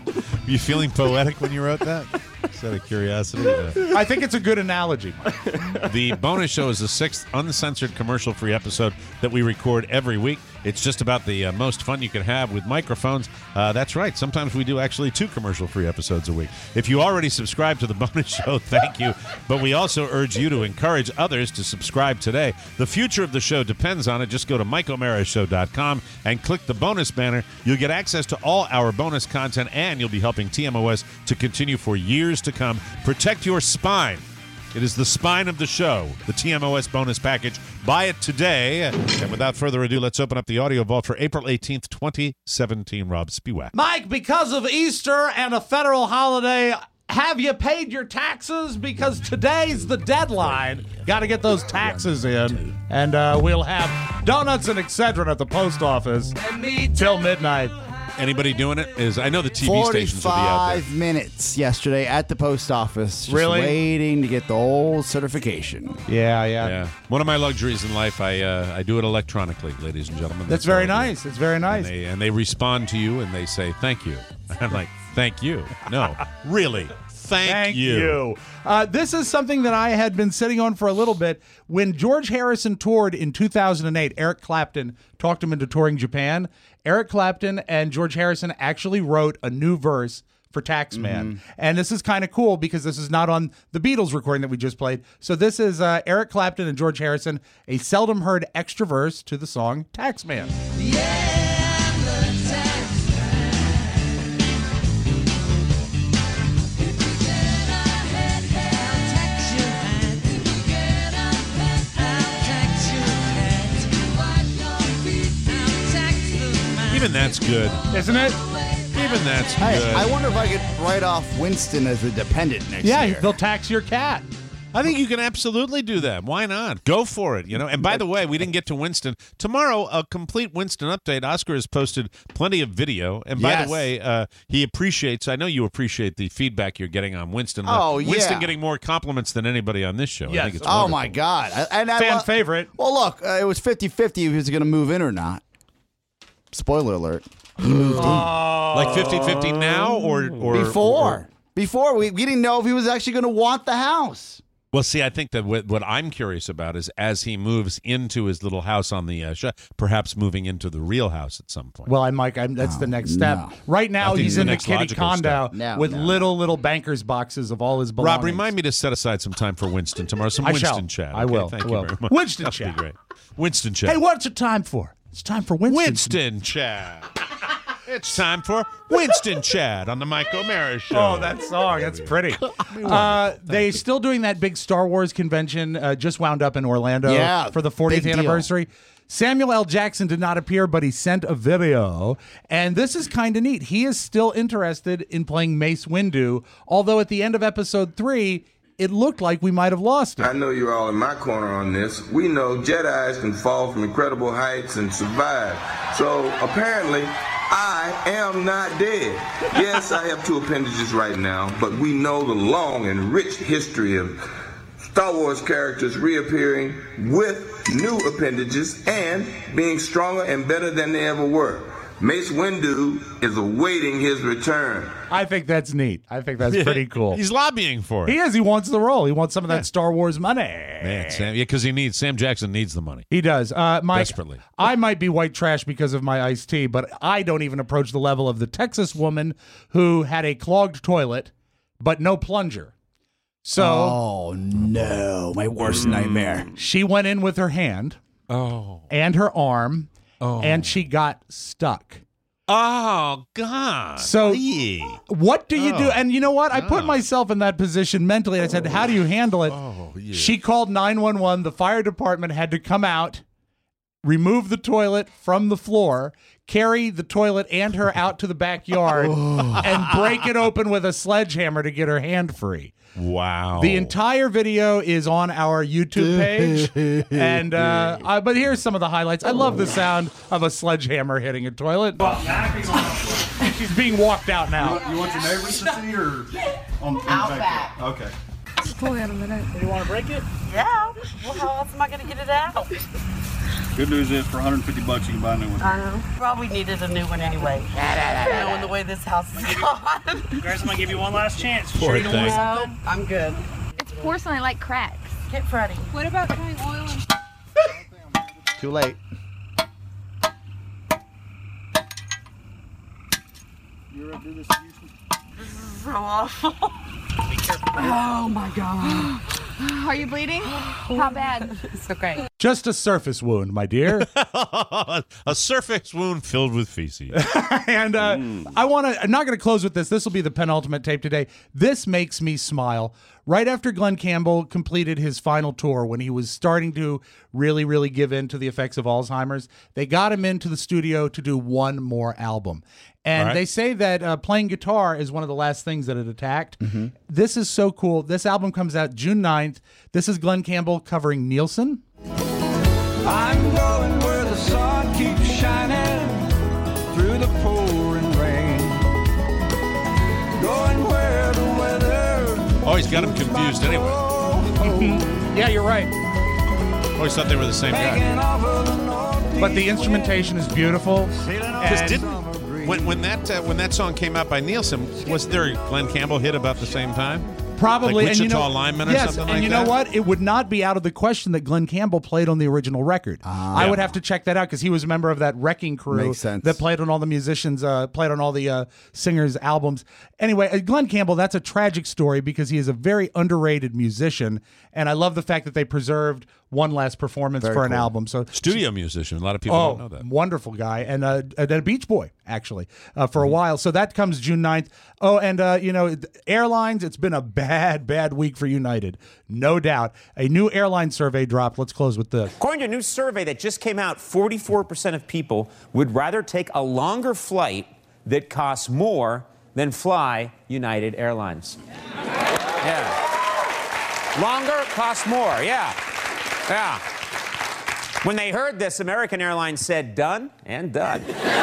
Were you feeling poetic when you wrote that? Just out of curiosity. Uh, I think it's a good analogy, Mike. The bonus show is the sixth uncensored commercial-free episode that we record every week. It's just about the uh, most fun you can have with microphones. Uh, that's right. Sometimes we do actually two commercial-free episodes a week. If you already subscribe to the bonus show, thank you. But we also urge you to encourage others to subscribe today. The future of the show depends on it. Just go to mike o'mara show dot com and click the bonus banner. You'll get access to all our bonus content, and you'll be helping T M O S to continue for years to come. Protect your spine. It is the spine of the show, the T M O S bonus package. Buy it today. And without further ado, let's open up the audio vault for April eighteenth, twenty seventeen. Rob Spiewak. Mike, because of Easter and a federal holiday, have you paid your taxes? Because today's the deadline. Got to get those taxes in. And uh, we'll have donuts and Excedrin at the post office till midnight. Anybody doing it? Is I know the T V stations will be out there. forty-five minutes yesterday at the post office. Just Really? waiting to get the old certification. Yeah, yeah. Yeah. One of my luxuries in life, I uh, I do it electronically, ladies and gentlemen. That's all very I do. nice. It's very nice. And they, and they respond to you and they say, thank you. I'm like, thank you. No, really. Thank, Thank you. you. Uh, this is something that I had been sitting on for a little bit. When George Harrison toured in two thousand eight, Eric Clapton talked him into touring Japan. Eric Clapton and George Harrison actually wrote a new verse for Taxman. Mm-hmm. And this is kind of cool because this is not on the Beatles recording that we just played. So this is uh, Eric Clapton and George Harrison, a seldom heard extra verse to the song Taxman. Even that's good. Isn't it? Even that's Hey, good. I wonder if I could write off Winston as a dependent next Yeah, year. they'll tax your cat. I think you can absolutely do that. Why not? Go for it, you know. And by the way, we didn't get to Winston. Tomorrow, a complete Winston update. Oscar has posted plenty of video. And by Yes. the way, uh, he appreciates, I know you appreciate the feedback you're getting on Winston. Oh, Winston yeah. getting more compliments than anybody on this show. I Yes. think it's Oh, wonderful. my God. I- And I Fan lo- favorite. Well, look, uh, it was fifty-fifty if he was going to move in or not. Spoiler alert. He moved in. Like fifty-fifty now or, or Before. or- Before, we, we didn't know if he was actually going to want the house. Well, see, I think that what, what I'm curious about is as he moves into his little house on the uh, show, perhaps moving into the real house at some point. Well, I'm Mike. I'm, that's the next step. no. Right I now, think he's the in the next kitty logical condo step. No, with no. little, little banker's boxes of all his belongings. Rob, remind me to set aside some time for Winston tomorrow. Some I Winston shall. chat. I okay? will. Thank I you will. very much. Winston That'd chat. be great. Winston chat. Hey, what's it time for? It's time for Winston. Winston chat. It's time for Winston chat on the Mike O'Mara Show. Oh, that song. That's pretty. Uh, they still doing that big Star Wars convention, uh, just wound up in Orlando Yeah, for the fortieth big deal. anniversary. Samuel L. Jackson did not appear, but he sent a video. And this is kind of neat. He is still interested in playing Mace Windu, although at the end of episode three, it looked like we might have lost it. I know you're all in my corner on this. We know Jedis can fall from incredible heights and survive. So apparently, I am not dead. Yes, I have two appendages right now, but we know the long and rich history of Star Wars characters reappearing with new appendages and being stronger and better than they ever were. Mace Windu is awaiting his return. I think that's neat. I think that's pretty cool. He's lobbying for it. He is. He wants the role. He wants some of that Yeah. Star Wars money. Man, Sam, yeah, because he needs Sam Jackson needs the money. He does. Uh, Mike, Desperately. I might be white trash because of my iced tea, but I don't even approach the level of the Texas woman who had a clogged toilet, but no plunger. So Oh, no. My worst nightmare. she went in with her hand Oh. and her arm, Oh. and she got stuck. Oh, God. So Yee. what do you do? Oh, And you know what? I put God. myself in that position mentally. I said, how do you handle it? Oh, yeah. She called nine one one. The fire department had to come out, remove the toilet from the floor, carry the toilet and her out to the backyard, and break it open with a sledgehammer to get her hand free. Wow. The entire video is on our YouTube page, and uh, uh, but here's some of the highlights. I love the sound of a sledgehammer hitting a toilet. She's being walked out now. You want your neighbors to see or on, on Out the back. Okay. Pull it a minute. You want to break it? Yeah. Well, how else am I going to get it out? Good news is for one hundred fifty bucks you can buy a new one. I know. Probably needed a new one anyway. Knowing the way this house is going. Guys, I'm gonna give you one last chance. Poor Sure you don't thing. want something? I'm good. It's porcelain like cracks. Get Freddie. What about trying oil and Too late. You ever do this? This is so awful. Be careful. Oh my god. Are you bleeding? How bad? It's okay. Just a surface wound, my dear. A surface wound filled with feces. and uh, I want to, I'm not going to close with this. This will be the penultimate tape today. This makes me smile. Right after Glenn Campbell completed his final tour, when he was starting to really, really give in to the effects of Alzheimer's, they got him into the studio to do one more album. And All right. they say that uh, playing guitar is one of the last things that it attacked. Mm-hmm. This is so cool. This album comes out June ninth. This is Glenn Campbell covering Nielsen. I'm going where the sun keeps shining through the pouring rain. Going where the weather. Oh, he's got him confused anyway. Yeah, you're right. Always thought they were the same guy. But the instrumentation is beautiful. Because And- didn't when when that uh, when that song came out by Nielsen, was there a Glenn Campbell hit about the same time? Probably. Like and you Wichita know, Lineman or yes, something and like you that? know what? It would not be out of the question that Glenn Campbell played on the original record. I Yeah. would have to check that out because he was a member of that Wrecking Crew Makes sense. that played on all the musicians, uh, played on all the uh, singers' albums. Anyway, uh, Glenn Campbell, that's a tragic story because he is a very underrated musician, and I love the fact that they preserved one last performance Very for an cool. album. So Studio musician. A lot of people oh, don't know that. wonderful guy, and uh, and a Beach Boy actually uh, for Mm-hmm. a while. So that comes June ninth. Oh, and uh, you know, airlines. It's been a bad, bad week for United, no doubt. A new airline survey dropped. Let's close with this. According to a new survey that just came out, forty-four percent of people would rather take a longer flight that costs more than fly United Airlines. Yeah. Longer costs more, yeah. Yeah. When they heard this, American Airlines said done and done.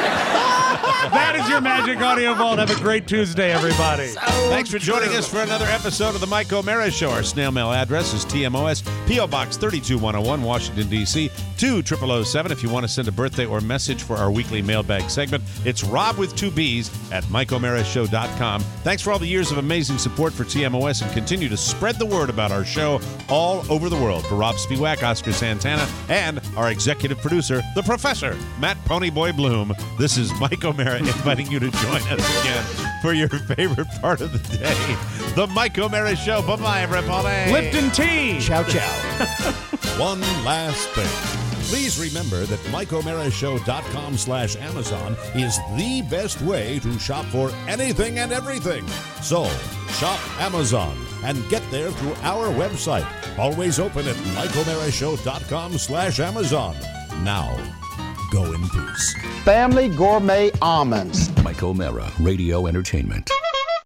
That is your Magic Audio Vault. Have a great Tuesday, everybody. Thanks for joining us for another episode of the Mike O'Mara Show. Our snail mail address is T M O S, P O Box thirty-two one oh one, Washington, D C two thousand oh seven. If you want to send a birthday or message for our weekly mailbag segment, it's Rob with two B's at Mike O'Mara Show dot com. Thanks for all the years of amazing support for T M O S, and continue to spread the word about our show all over the world. For Rob Spiewak, Oscar Santana, and our executive producer, the Professor, Matt Ponyboy Bloom, this is Mike O'Mara inviting you to join us again for your favorite part of the day, the Mike O'Mara Show. Bye-bye, everybody. Lipton tea. Ciao, ciao. One last thing. Please remember that Mike O'Mara Show dot com slash Amazon is the best way to shop for anything and everything. So, shop Amazon and get there through our website. Always open at Mike O'Mara Show dot com slash Amazon. Now, go in peace. Family Gourmet Almonds. Mike O'Mara, Radio Entertainment.